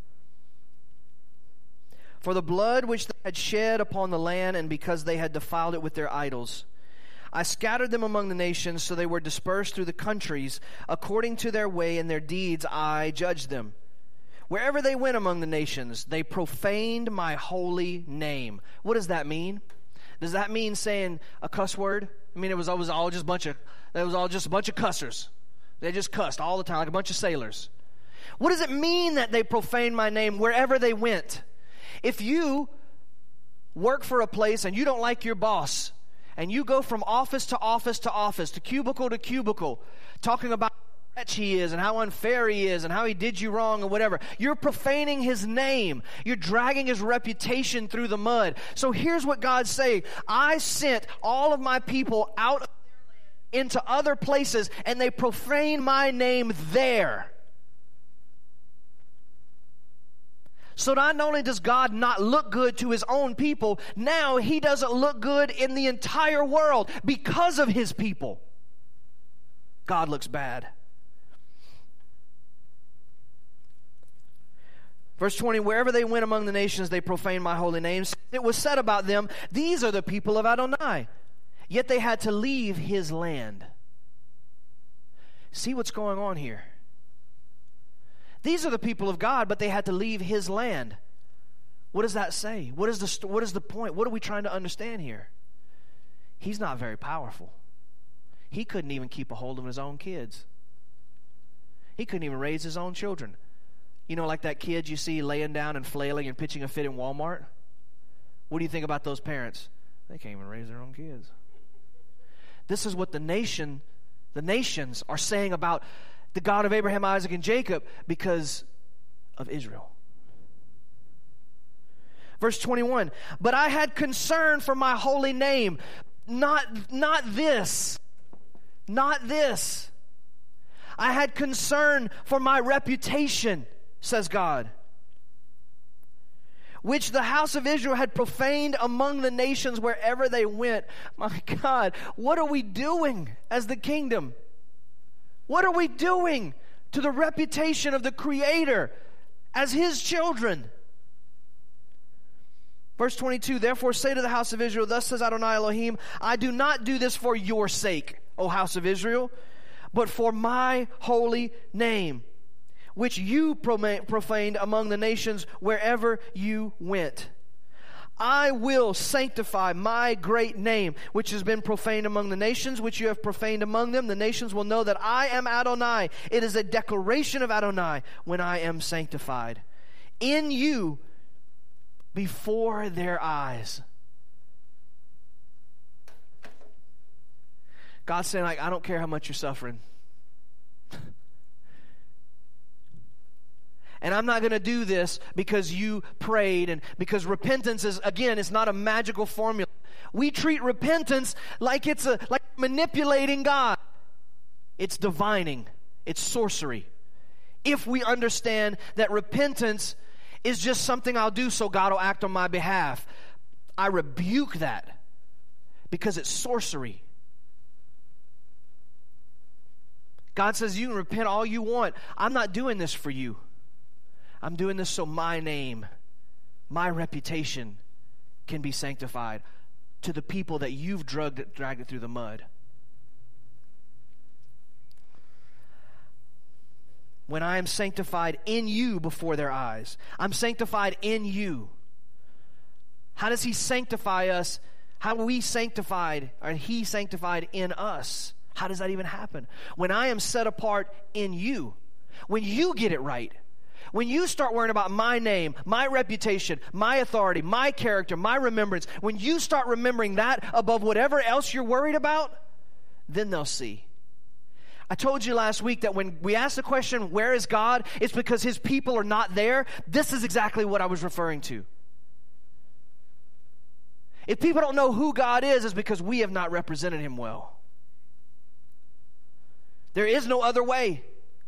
for the blood which they had shed upon the land, and because they had defiled it with their idols. I scattered them among the nations, so they were dispersed through the countries. According to their way and their deeds I judged them. Wherever they went among the nations, they profaned my holy name." What does that mean? Does that mean saying a cuss word? I mean, it was all just a bunch of cussers. They just cussed all the time, like a bunch of sailors. What does it mean that they profaned my name wherever they went? If you work for a place and you don't like your boss, and you go from office to office to office, to cubicle, talking about he is and how unfair he is and how he did you wrong or whatever, you're profaning his name. You're dragging his reputation through the mud. So here's what God's saying. I sent all of my people out of their land into other places, and they profane my name there. So not only does God not look good to his own people, now he doesn't look good in the entire world because of his people. God looks bad. Verse 20, wherever they went among the nations, they profaned my holy names. It was said about them, these are the people of Adonai. Yet they had to leave his land. See what's going on here. These are the people of God, but they had to leave his land. What does that say? What is the point? What are we trying to understand here? He's not very powerful. He couldn't even keep a hold of his own kids. He couldn't even raise his own children. You know, like that kid you see laying down and flailing and pitching a fit in Walmart? What do you think about those parents? They can't even raise their own kids. This is what the nations are saying about the God of Abraham, Isaac, and Jacob because of Israel. Verse 21, but I had concern for my holy name. Not this. Not this. I had concern for my reputation, says God, which the house of Israel had profaned among the nations wherever they went. My God, what are we doing as the kingdom? What are we doing to the reputation of the Creator as his children? Verse 22, therefore say to the house of Israel, thus says Adonai Elohim, I do not do this for your sake, O house of Israel, but for my holy name, which you profaned among the nations wherever you went. I will sanctify my great name, which has been profaned among the nations, which you have profaned among them. The nations will know that I am Adonai. It is a declaration of Adonai when I am sanctified in you before their eyes. God's saying, like, I don't care how much you're suffering. And I'm not going to do this because you prayed, and because repentance is, again, it's not a magical formula. We treat repentance like it's like manipulating God. It's divining. It's sorcery. If we understand that repentance is just something I'll do so God will act on my behalf, I rebuke that because it's sorcery. God says you can repent all you want. I'm not doing this for you. I'm doing this so my name, my reputation can be sanctified to the people that you've dragged it through the mud. When I am sanctified in you before their eyes. I'm sanctified in you. How does he sanctify us? How are we sanctified, or he sanctified in us? How does that even happen? When I am set apart in you. When you get it right. When you start worrying about my name, my reputation, my authority, my character, my remembrance, when you start remembering that above whatever else you're worried about, then they'll see. I told you last week that when we ask the question, where is God? It's because his people are not there. This is exactly what I was referring to. If people don't know who God is, it's because we have not represented him well. There is no other way.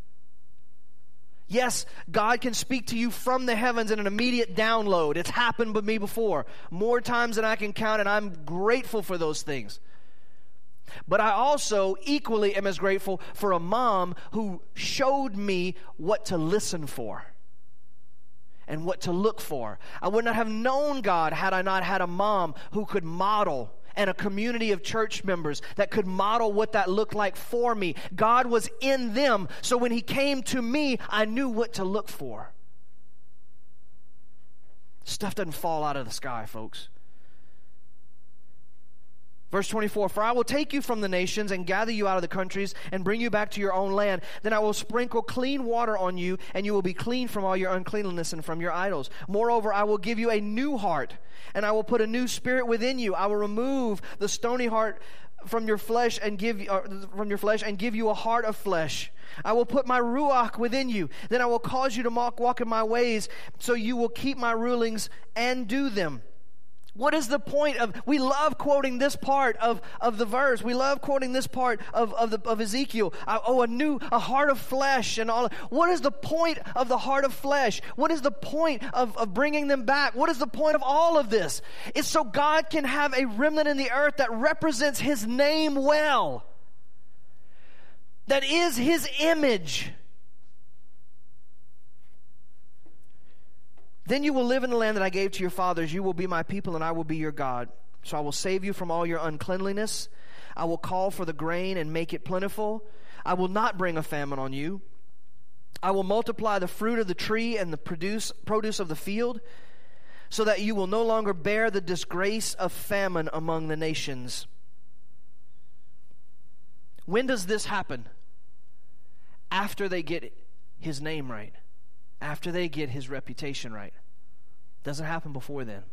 Yes, God can speak to you from the heavens in an immediate download. It's happened with me before, more times than I can count, and I'm grateful for those things. But I also equally am as grateful for a mom who showed me what to listen for and what to look for. I would not have known God had I not had a mom who could model, and a community of church members that could model what that looked like for me. God was in them, so when he came to me, I knew what to look for. Stuff doesn't fall out of the sky, folks. Verse 24, for I will take you from the nations and gather you out of the countries and bring you back to your own land. Then I will sprinkle clean water on you, and you will be clean from all your uncleanness and from your idols. Moreover, I will give you a new heart, and I will put a new spirit within you. I will remove the stony heart from your flesh and give you a heart of flesh. I will put my ruach within you. Then I will cause you to walk in my ways, so you will keep my rulings and do them. What is the point of, we love quoting this part of the verse. We love quoting this part of Ezekiel. A heart of flesh and all. What is the point of the heart of flesh? What is the point of bringing them back? What is the point of all of this? It's so God can have a remnant in the earth that represents his name well. That is his image. Then you will live in the land that I gave to your fathers. You will be my people, and I will be your God. So I will save you from all your uncleanliness. I will call for the grain and make it plentiful. I will not bring a famine on you. I will multiply the fruit of the tree and the produce of the field, so that you will no longer bear the disgrace of famine among the nations. When does this happen? After they get his name right. After they get his reputation right. Doesn't happen before then.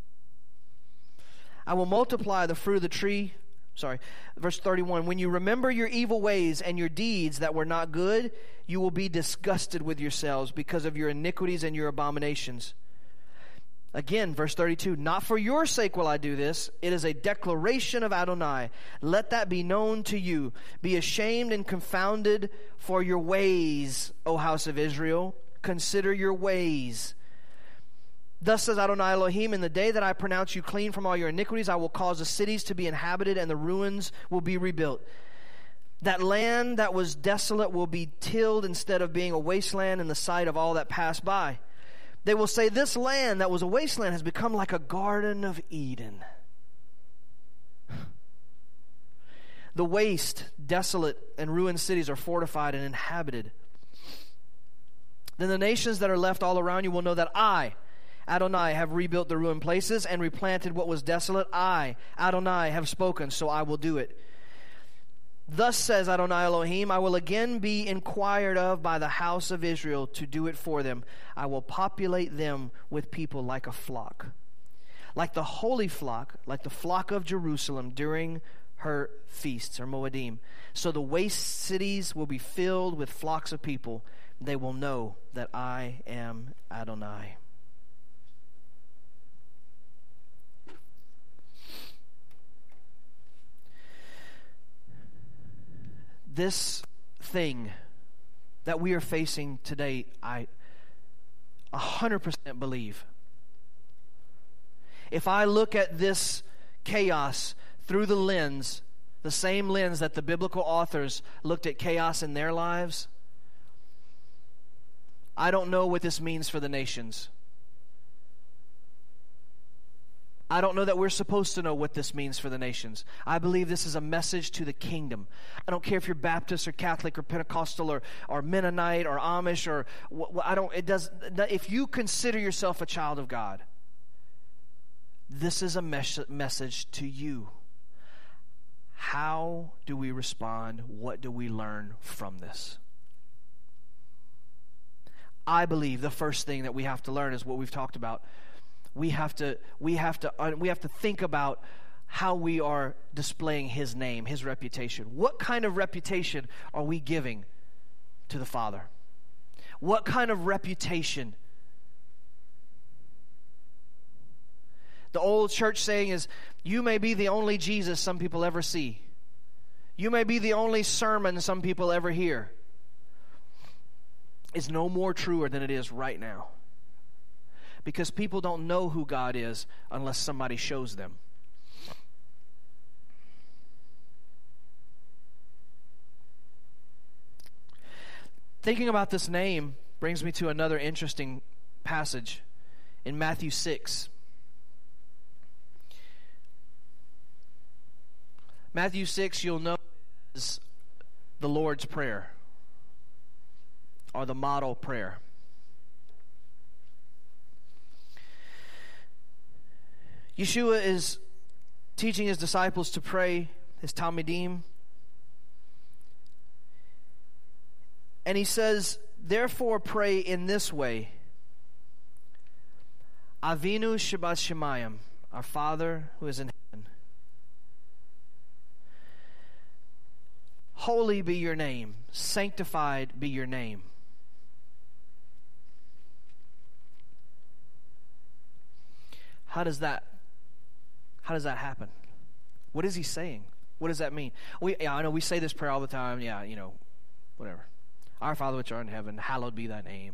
I will multiply the fruit of the tree. Verse 31. When you remember your evil ways and your deeds that were not good, you will be disgusted with yourselves because of your iniquities and your abominations. Again, verse 32, not for your sake will I do this. It is a declaration of Adonai. Let that be known to you. Be ashamed and confounded for your ways, O house of Israel. Consider your ways. Thus says Adonai Elohim, in the day that I pronounce you clean from all your iniquities, I will cause the cities to be inhabited and the ruins will be rebuilt. That land that was desolate will be tilled instead of being a wasteland in the sight of all that pass by. They will say, this land that was a wasteland has become like a garden of Eden. The waste, desolate, and ruined cities are fortified and inhabited. Then the nations that are left all around you will know that I, Adonai, have rebuilt the ruined places and replanted what was desolate. I, Adonai, have spoken, so I will do it. Thus says Adonai Elohim, I will again be inquired of by the house of Israel to do it for them. I will populate them with people like a flock, like the holy flock, like the flock of Jerusalem during her feasts, or Moedim. So the waste cities will be filled with flocks of people. They will know that I am Adonai. This thing that we are facing today, I 100% believe. If I look at this chaos through the lens, the same lens that the biblical authors looked at chaos in their lives, I don't know what this means for the nations. I don't know that we're supposed to know what this means for the nations. I believe this is a message to the kingdom. I don't care if you're Baptist or Catholic or Pentecostal or Mennonite or Amish or if you consider yourself a child of God, this is a message to you. How do we respond? What do we learn from this? I believe the first thing that we have to learn is what we've talked about. We have to think about how we are displaying his name, his reputation. What kind of reputation are we giving to the Father? What kind of reputation? The old church saying is, you may be the only Jesus some people ever see. You may be the only sermon some people ever hear. It's no more truer than it is right now. Because people don't know who God is unless somebody shows them. Thinking about this name brings me to another interesting passage in Matthew 6. Matthew 6, you'll know, is the Lord's Prayer, or the model prayer. Yeshua is teaching his disciples to pray, his Talmidim. And he says, therefore pray in this way. Avinu Shabbat Shemayim, our Father who is in heaven. Holy be your name, sanctified be your name. How does that happen? What is he saying? What does that mean? I know we say this prayer all the time. Yeah, whatever. Our Father which art in heaven, hallowed be thy name.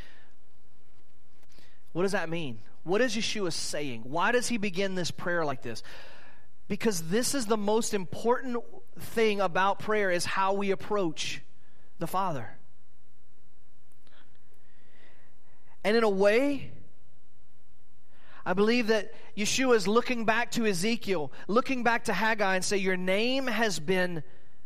What does that mean? What is Yeshua saying? Why does he begin this prayer like this? Because this is the most important thing about prayer, is how we approach the Father. And in a way, I believe that Yeshua is looking back to Ezekiel, looking back to Haggai and say, your name has been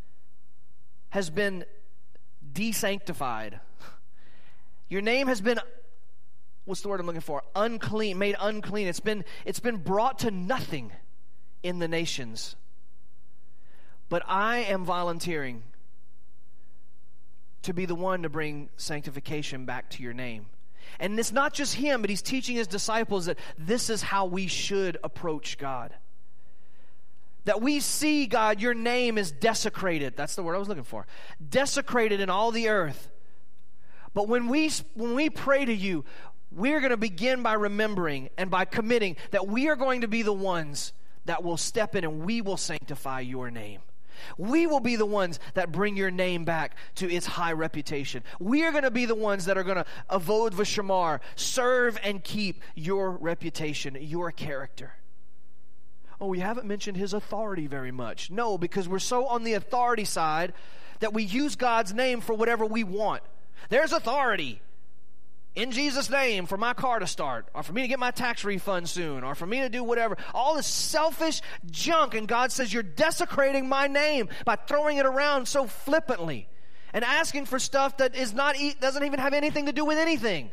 desanctified. Your name has been, what's the word I'm looking for? Unclean, made unclean. It's been brought to nothing in the nations. But I am volunteering to be the one to bring sanctification back to your name. And it's not just him, but he's teaching his disciples that this is how we should approach God. That we see, God, your name is desecrated. That's the word I was looking for. Desecrated in all the earth. But when we pray to you, we're going to begin by remembering and by committing that we are going to be the ones that will step in and we will sanctify your name. We will be the ones that bring your name back to its high reputation. We are going to be the ones that are going to avod v'shamar, serve and keep your reputation, your character. Oh, we haven't mentioned his authority very much. No, because we're so on the authority side that we use God's name for whatever we want. There's authority in Jesus' name for my car to start, or for me to get my tax refund soon, or for me to do whatever. All this selfish junk, and God says, you're desecrating my name by throwing it around so flippantly and asking for stuff that doesn't even have anything to do with anything.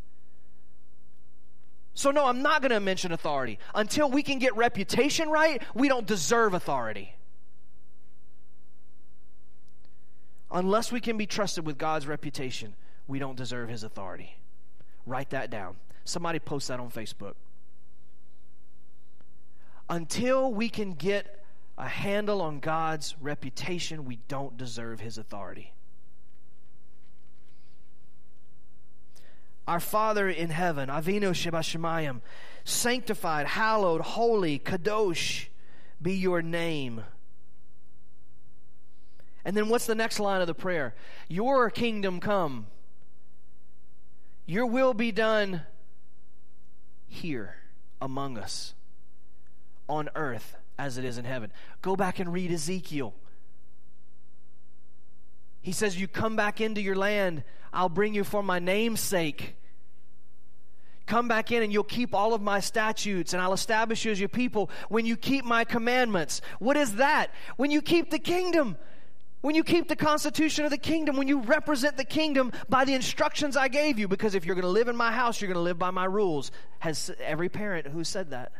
So no, I'm not going to mention authority. Until we can get reputation right, we don't deserve authority. Unless we can be trusted with God's reputation, we don't deserve his authority. Write that down. Somebody post that on Facebook. Until we can get a handle on God's reputation, we don't deserve his authority. Our Father in heaven, Avinu Shebashamayim, sanctified, hallowed, holy, kadosh be your name. And then what's the next line of the prayer? Your kingdom come. Your will be done here among us on earth as it is in heaven. Go back and read Ezekiel. He says, you come back into your land, I'll bring you for my name's sake. Come back in and you'll keep all of my statutes and I'll establish you as your people when you keep my commandments. What is that? When you keep the kingdom. When you keep the constitution of the kingdom, when you represent the kingdom by the instructions I gave you, because if you're going to live in my house, you're going to live by my rules. Has every parent who said that.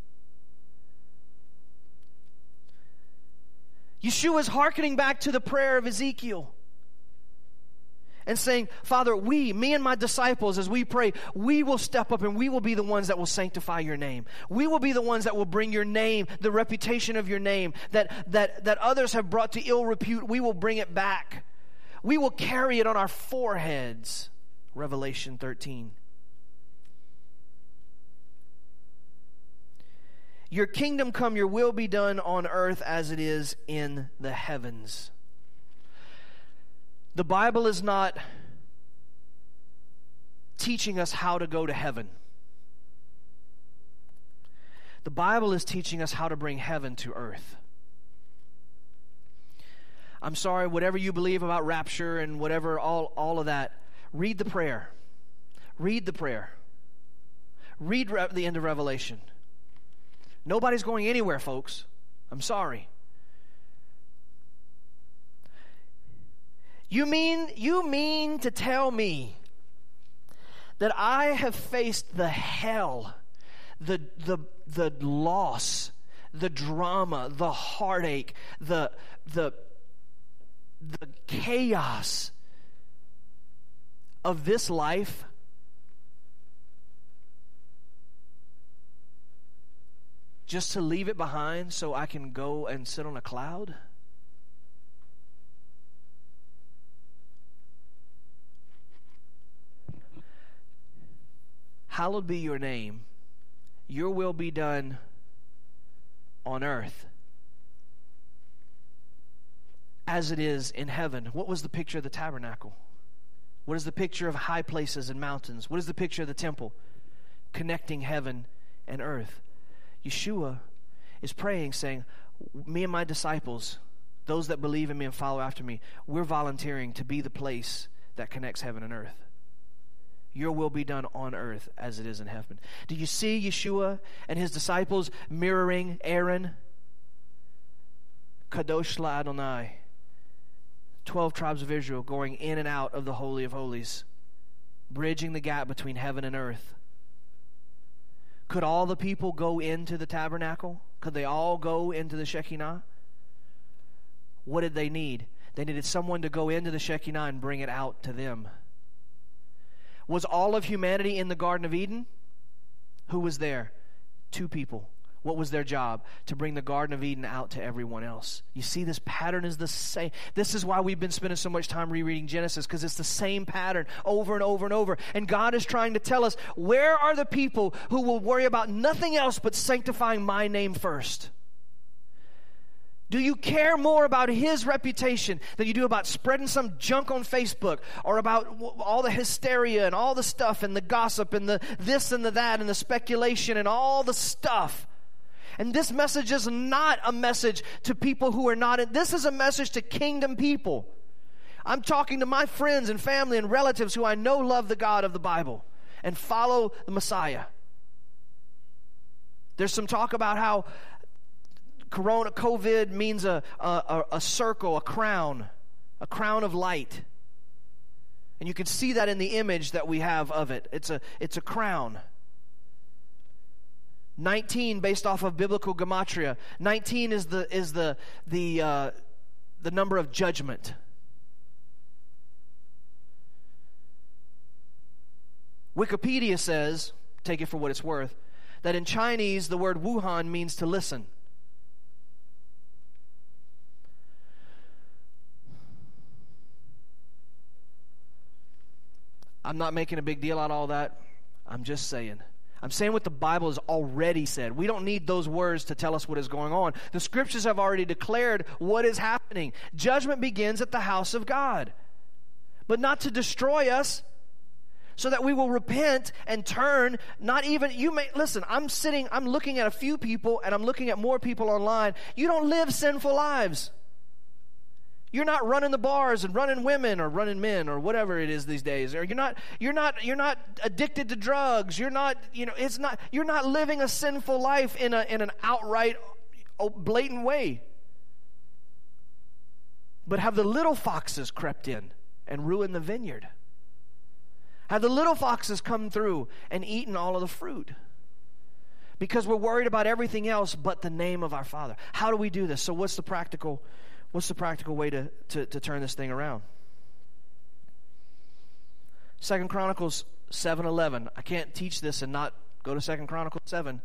Yeshua is hearkening back to the prayer of Ezekiel and saying, Father, me and my disciples, as we pray, we will step up and we will be the ones that will sanctify your name. We will be the ones that will bring your name, the reputation of your name, that others have brought to ill repute. We will bring it back. We will carry it on our foreheads. Revelation 13. Your kingdom come, your will be done on earth as it is in the heavens. The Bible is not teaching us how to go to heaven. The Bible is teaching us how to bring heaven to earth. I'm sorry, whatever you believe about rapture and whatever, all of that, read the prayer. Read the prayer. Read the end of Revelation. Nobody's going anywhere, folks. I'm sorry. You mean to tell me that I have faced the hell, the loss, the drama, the heartache, the chaos of this life just to leave it behind so I can go and sit on a cloud? Hallowed be your name. Your will be done on earth as it is in heaven. What was the picture of the tabernacle? What is the picture of high places and mountains? What is the picture of the temple? Connecting heaven and earth. Yeshua is praying, saying, me and my disciples, those that believe in me and follow after me, we're volunteering to be the place that connects heaven and earth. Your will be done on earth as it is in heaven. Do you see Yeshua and his disciples mirroring Aaron? Kadosh la Adonai. 12 tribes of Israel going in and out of the Holy of Holies, bridging the gap between heaven and earth. Could all the people go into the tabernacle? Could they all go into the Shekinah? What did they need? They needed someone to go into the Shekinah and bring it out to them. Was all of humanity in the Garden of Eden? Who was there? 2 people. What was their job? To bring the Garden of Eden out to everyone else. You see, this pattern is the same. This is why we've been spending so much time rereading Genesis, because it's the same pattern over and over and over. And God is trying to tell us, where are the people who will worry about nothing else but sanctifying my name first? Do you care more about his reputation than you do about spreading some junk on Facebook, or about all the hysteria and all the stuff and the gossip and the this and the that and the speculation and all the stuff? And this message is not a message to people who are not in. This is a message to kingdom people. I'm talking to my friends and family and relatives who I know love the God of the Bible and follow the Messiah. There's some talk about how COVID means a circle, a crown of light. And you can see that in the image that we have of it. It's a crown. 19, based off of biblical gematria. 19 is the number of judgment. Wikipedia says, take it for what it's worth, that in Chinese the word Wuhan means to listen. I'm not making a big deal out of all that. I'm just saying. I'm saying what the Bible has already said. We don't need those words to tell us what is going on. The Scriptures have already declared what is happening. Judgment begins at the house of God, but not to destroy us, so that we will repent and turn. Not even, listen, I'm looking at a few people, and I'm looking at more people online. You don't live sinful lives. You're not running the bars and running women or running men or whatever it is these days. Or you're not addicted to drugs. You're not living a sinful life in an outright, blatant way. But have the little foxes crept in and ruined the vineyard? Have the little foxes come through and eaten all of the fruit? Because we're worried about everything else but the name of our Father. How do we do this? So what's the practical way to turn this thing around? 2 Chronicles 7:11. I can't teach this and not go to 2 Chronicles 7,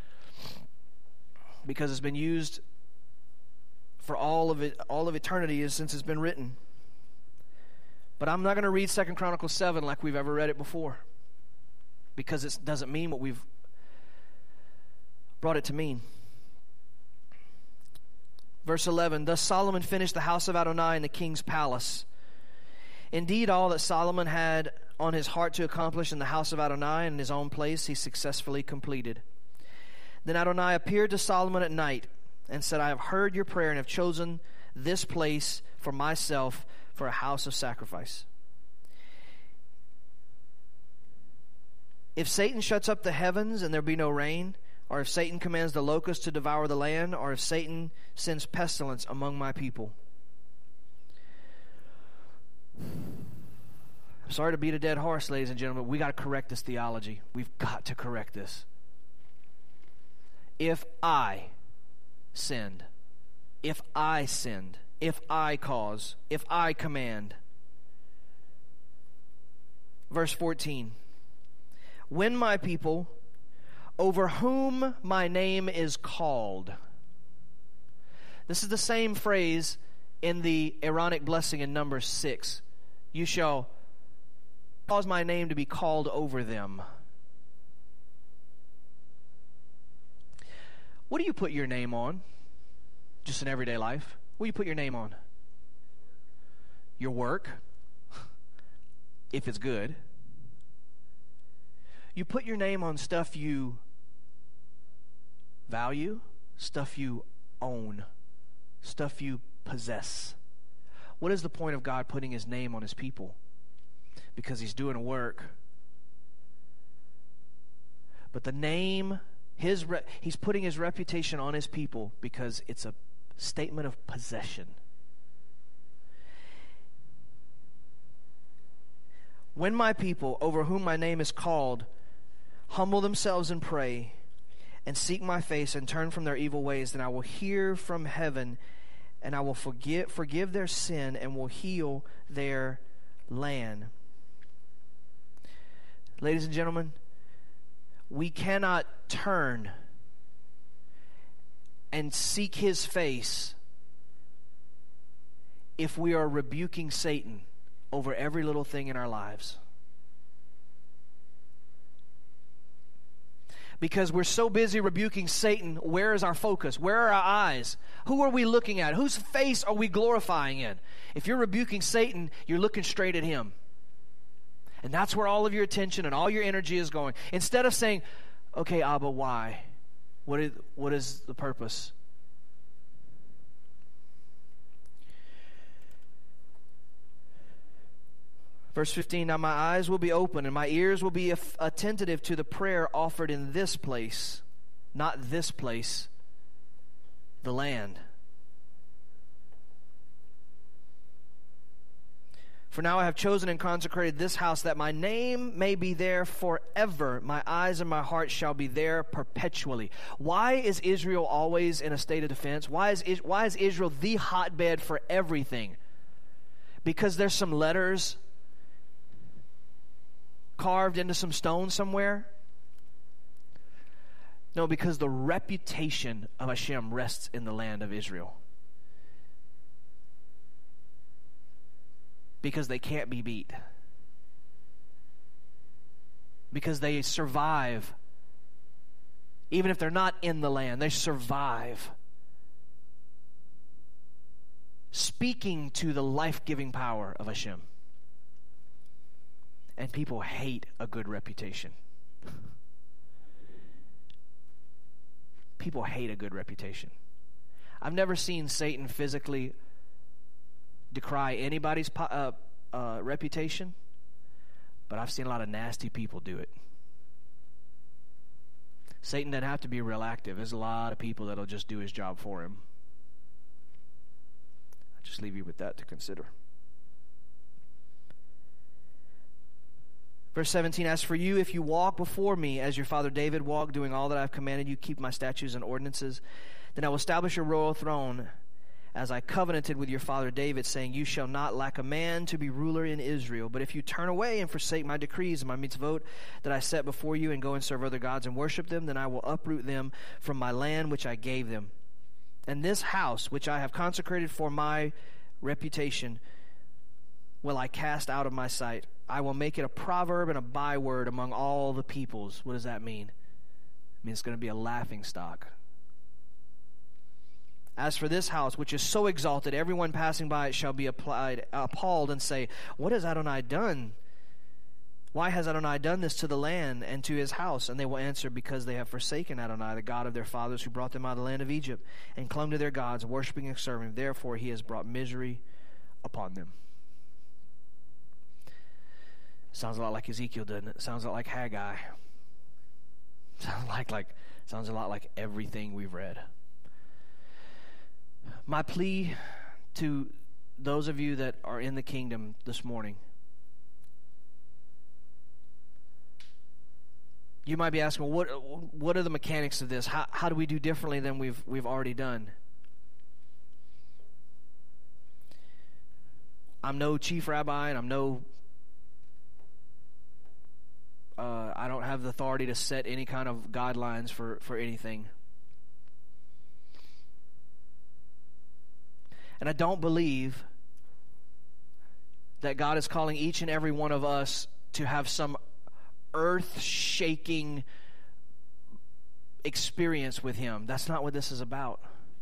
because it's been used for all of eternity since it's been written. But I'm not going to read 2 Chronicles 7 like we've ever read it before, because it doesn't mean what we've brought it to mean. Verse 11, thus Solomon finished the house of Adonai in the king's palace. Indeed, all that Solomon had on his heart to accomplish in the house of Adonai and in his own place, he successfully completed. Then Adonai appeared to Solomon at night and said, I have heard your prayer and have chosen this place for myself for a house of sacrifice. If Satan shuts up the heavens and there be no rain, or if Satan commands the locusts to devour the land, or if Satan sends pestilence among my people. I'm sorry to beat a dead horse, ladies and gentlemen. We got to correct this theology. We've got to correct this. If I sinned, if I cause, if I command. Verse 14. When my people, over whom my name is called. This is the same phrase in the Aaronic blessing in Numbers 6. You shall cause my name to be called over them. What do you put your name on? Just in everyday life. What do you put your name on? Your work, if it's good. You put your name on stuff you value, stuff you own, stuff you possess. What is the point of God putting his name on his people? Because he's doing a work But the name, he's putting his reputation on his people because it's a statement of possession. When my people, over whom my name is called, humble themselves and pray, and seek my face and turn from their evil ways, then I will hear from heaven, and I will forgive their sin and will heal their land. Ladies and gentlemen, we cannot turn and seek his face if we are rebuking Satan over every little thing in our lives. Because we're so busy rebuking Satan, where is our focus? Where are our eyes? Who are we looking at? Whose face are we glorifying in? If you're rebuking Satan, you're looking straight at him. And that's where all of your attention and all your energy is going. Instead of saying, okay, Abba, why? What is the purpose? Verse 15, now my eyes will be open and my ears will be attentive to the prayer offered in this place, not this place, the land. For now I have chosen and consecrated this house that my name may be there forever. My eyes and my heart shall be there perpetually. Why is Israel always in a state of defense? Why is Israel the hotbed for everything? Because there's some letters carved into some stone somewhere? No, because the reputation of Hashem rests in the land of Israel. Because they can't be beat. Because they survive. Even if they're not in the land, they survive. Speaking to the life-giving power of Hashem. And people hate a good reputation. People hate a good reputation. I've never seen Satan physically decry anybody's reputation, but I've seen a lot of nasty people do it. Satan doesn't have to be real active. There's a lot of people that'll just do his job for him. I'll just leave you with that to consider. Verse 17, as for you, if you walk before me as your father David walked, doing all that I have commanded you, keep my statutes and ordinances, then I will establish your royal throne as I covenanted with your father David, saying, you shall not lack a man to be ruler in Israel. But if you turn away and forsake my decrees and my mitzvot that I set before you and go and serve other gods and worship them, then I will uproot them from my land which I gave them. And this house which I have consecrated for my reputation will I cast out of my sight. I will make it a proverb and a byword among all the peoples. What does that mean? It means it's going to be a laughing stock. As for this house, which is so exalted, everyone passing by it shall be appalled and say, what has Adonai done? Why has Adonai done this to the land and to his house? And they will answer, because they have forsaken Adonai, the God of their fathers, who brought them out of the land of Egypt, and clung to their gods, worshiping and serving. Therefore he has brought misery upon them. Sounds a lot like Ezekiel, doesn't it? Sounds a lot like Haggai. Sounds a lot like everything we've read. My plea to those of you that are in the kingdom this morning, you might be asking, well, what are the mechanics of this? How do we do differently than we've already done? I'm no chief rabbi, and I don't have the authority to set any kind of guidelines for anything. And I don't believe that God is calling each and every one of us to have some earth-shaking experience with Him. That's not what this is about.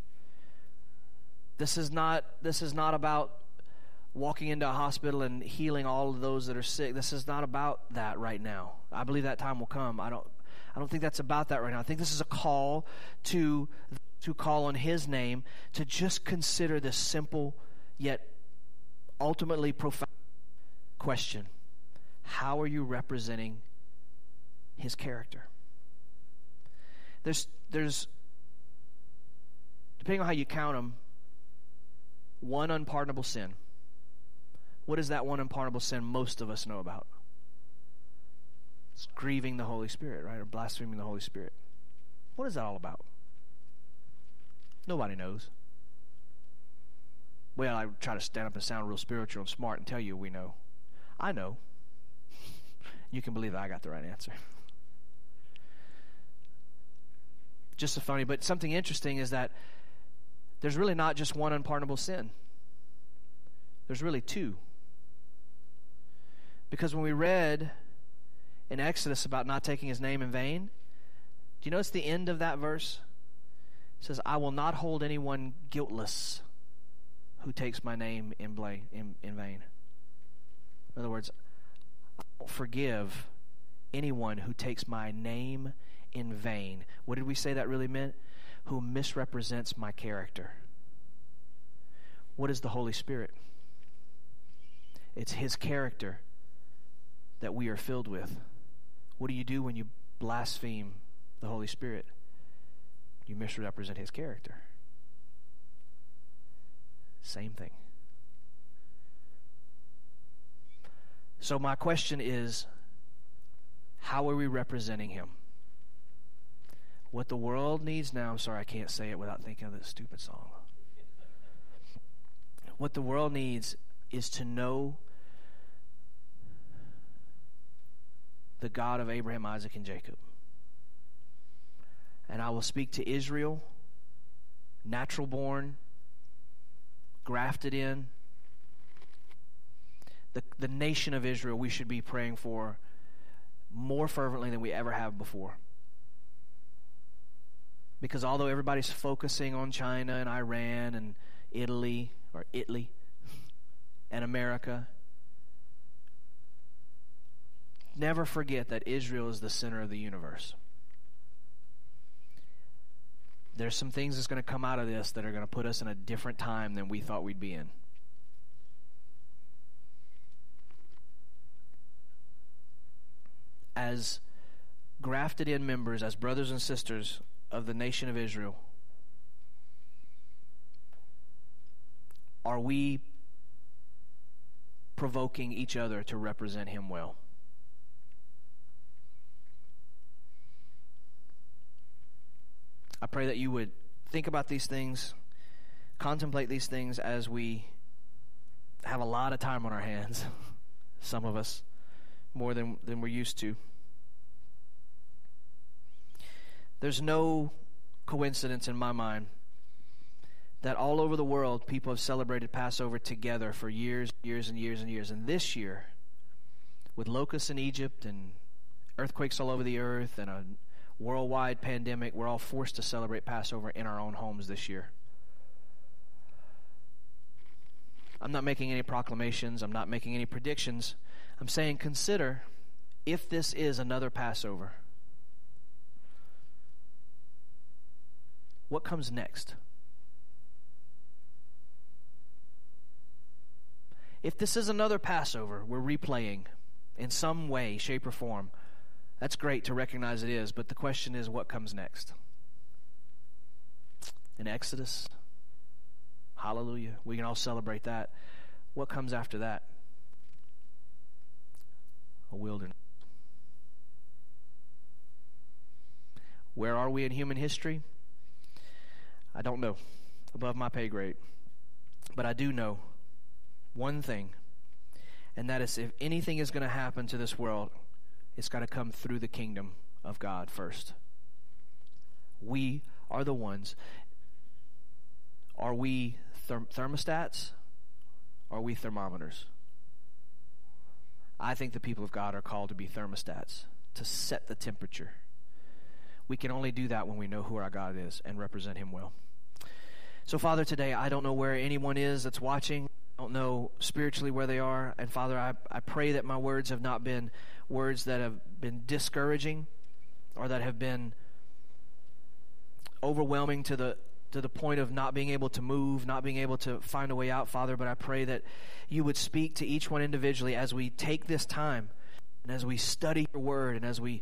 This is not about walking into a hospital and healing all of those that are sick. This is not about that right now. I believe that time will come. I don't think that's about that right now. I think this is a call to call on His name, to just consider this simple yet ultimately profound question. How are you representing His character? there's depending on how you count them, one unpardonable sin. What is that one unpardonable sin most of us know about? It's grieving the Holy Spirit, right? Or blaspheming the Holy Spirit. What is that all about? Nobody knows. Well, I try to stand up and sound real spiritual and smart and tell you we know. I know. You can believe that I got the right answer. Just so funny, but something interesting is that there's really not just one unpardonable sin. There's really two. Because when we read in Exodus about not taking his name in vain, do you notice the end of that verse? It says, I will not hold anyone guiltless who takes my name in vain. In other words, I won't forgive anyone who takes my name in vain. What did we say that really meant? Who misrepresents my character. What is the Holy Spirit? It's his character that we are filled with. What do you do when you blaspheme the Holy Spirit? You misrepresent his character. Same thing. So my question is, how are we representing him? What the world needs now, I'm sorry I can't say it without thinking of this stupid song. What the world needs is to know the God of Abraham, Isaac, and Jacob. And I will speak to Israel, natural born, grafted in. The nation of Israel we should be praying for more fervently than we ever have before. Because although everybody's focusing on China and Iran and Italy and America, never forget that Israel is the center of the universe. There's some things that's going to come out of this that are going to put us in a different time than we thought we'd be in. As grafted in members, as brothers and sisters of the nation of Israel, are we provoking each other to represent him well? I pray that you would think about these things, contemplate these things as we have a lot of time on our hands, some of us, more than we're used to. There's no coincidence in my mind that all over the world people have celebrated Passover together for years and years and years. And this year, with locusts in Egypt and earthquakes all over the earth and a worldwide pandemic, we're all forced to celebrate Passover in our own homes this year. I'm not making any proclamations. I'm not making any predictions. I'm saying consider if this is another Passover. What comes next? If this is another Passover we're replaying in some way, shape, or form, that's great to recognize it is, but the question is, what comes next? In Exodus, hallelujah, we can all celebrate that. What comes after that? A wilderness. Where are we in human history? I don't know. Above my pay grade. But I do know one thing, and that is if anything is going to happen to this world, it's got to come through the kingdom of God first. We are the ones. Are we thermostats? Are we thermometers? I think the people of God are called to be thermostats, to set the temperature. We can only do that when we know who our God is and represent him well. So, Father, today, I don't know where anyone is that's watching. I don't know spiritually where they are. And, Father, I pray that my words have not been words that have been discouraging or that have been overwhelming to the point of not being able to move, not being able to find a way out, Father. But I pray that you would speak to each one individually as we take this time and as we study your word and as we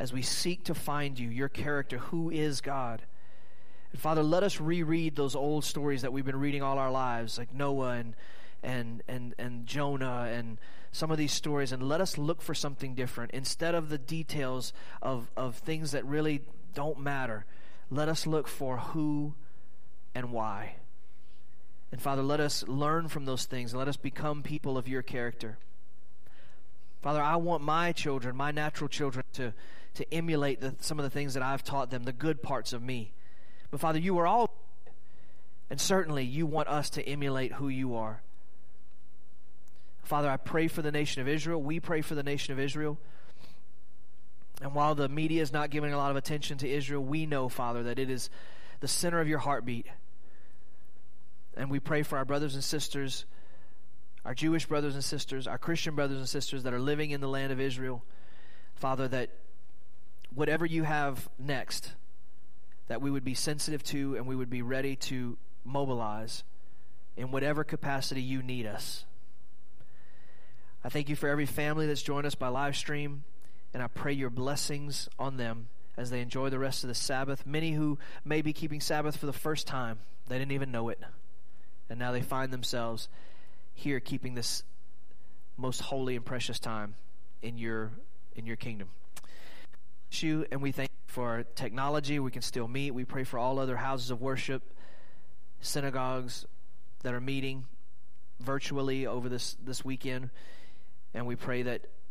as we seek to find you, your character, who is God. And Father, let us reread those old stories that we've been reading all our lives, like Noah and Jonah and some of these stories, and let us look for something different. Instead of the details of things that really don't matter, let us look for who and why. And Father, let us learn from those things, and let us become people of your character. Father, I want my children, my natural children, to emulate some of the things that I've taught them, the good parts of me. But Father, you are all, and certainly you want us to emulate who you are. Father, I pray for the nation of Israel. We pray for the nation of Israel. And while the media is not giving a lot of attention to Israel, we know, Father, that it is the center of your heartbeat. And we pray for our brothers and sisters, our Jewish brothers and sisters, our Christian brothers and sisters that are living in the land of Israel. Father, that whatever you have next, that we would be sensitive to and we would be ready to mobilize in whatever capacity you need us. I thank you for every family that's joined us by live stream, and I pray your blessings on them as they enjoy the rest of the Sabbath. Many who may be keeping Sabbath for the first time, they didn't even know it, and now they find themselves here keeping this most holy and precious time in your kingdom. Bless you, and we thank you for technology. We can still meet. We pray for all other houses of worship, synagogues that are meeting virtually over this weekend. And we pray that,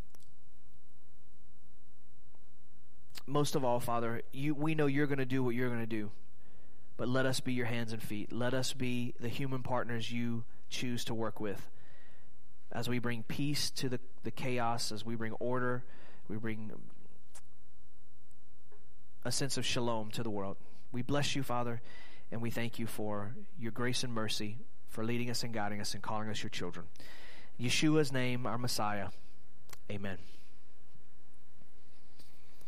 most of all, Father, we know you're going to do what you're going to do. But let us be your hands and feet. Let us be the human partners you choose to work with. As we bring peace to the chaos, as we bring order, we bring a sense of shalom to the world. We bless you, Father, and we thank you for your grace and mercy, for leading us and guiding us and calling us your children. In Yeshua's name, our Messiah. Amen.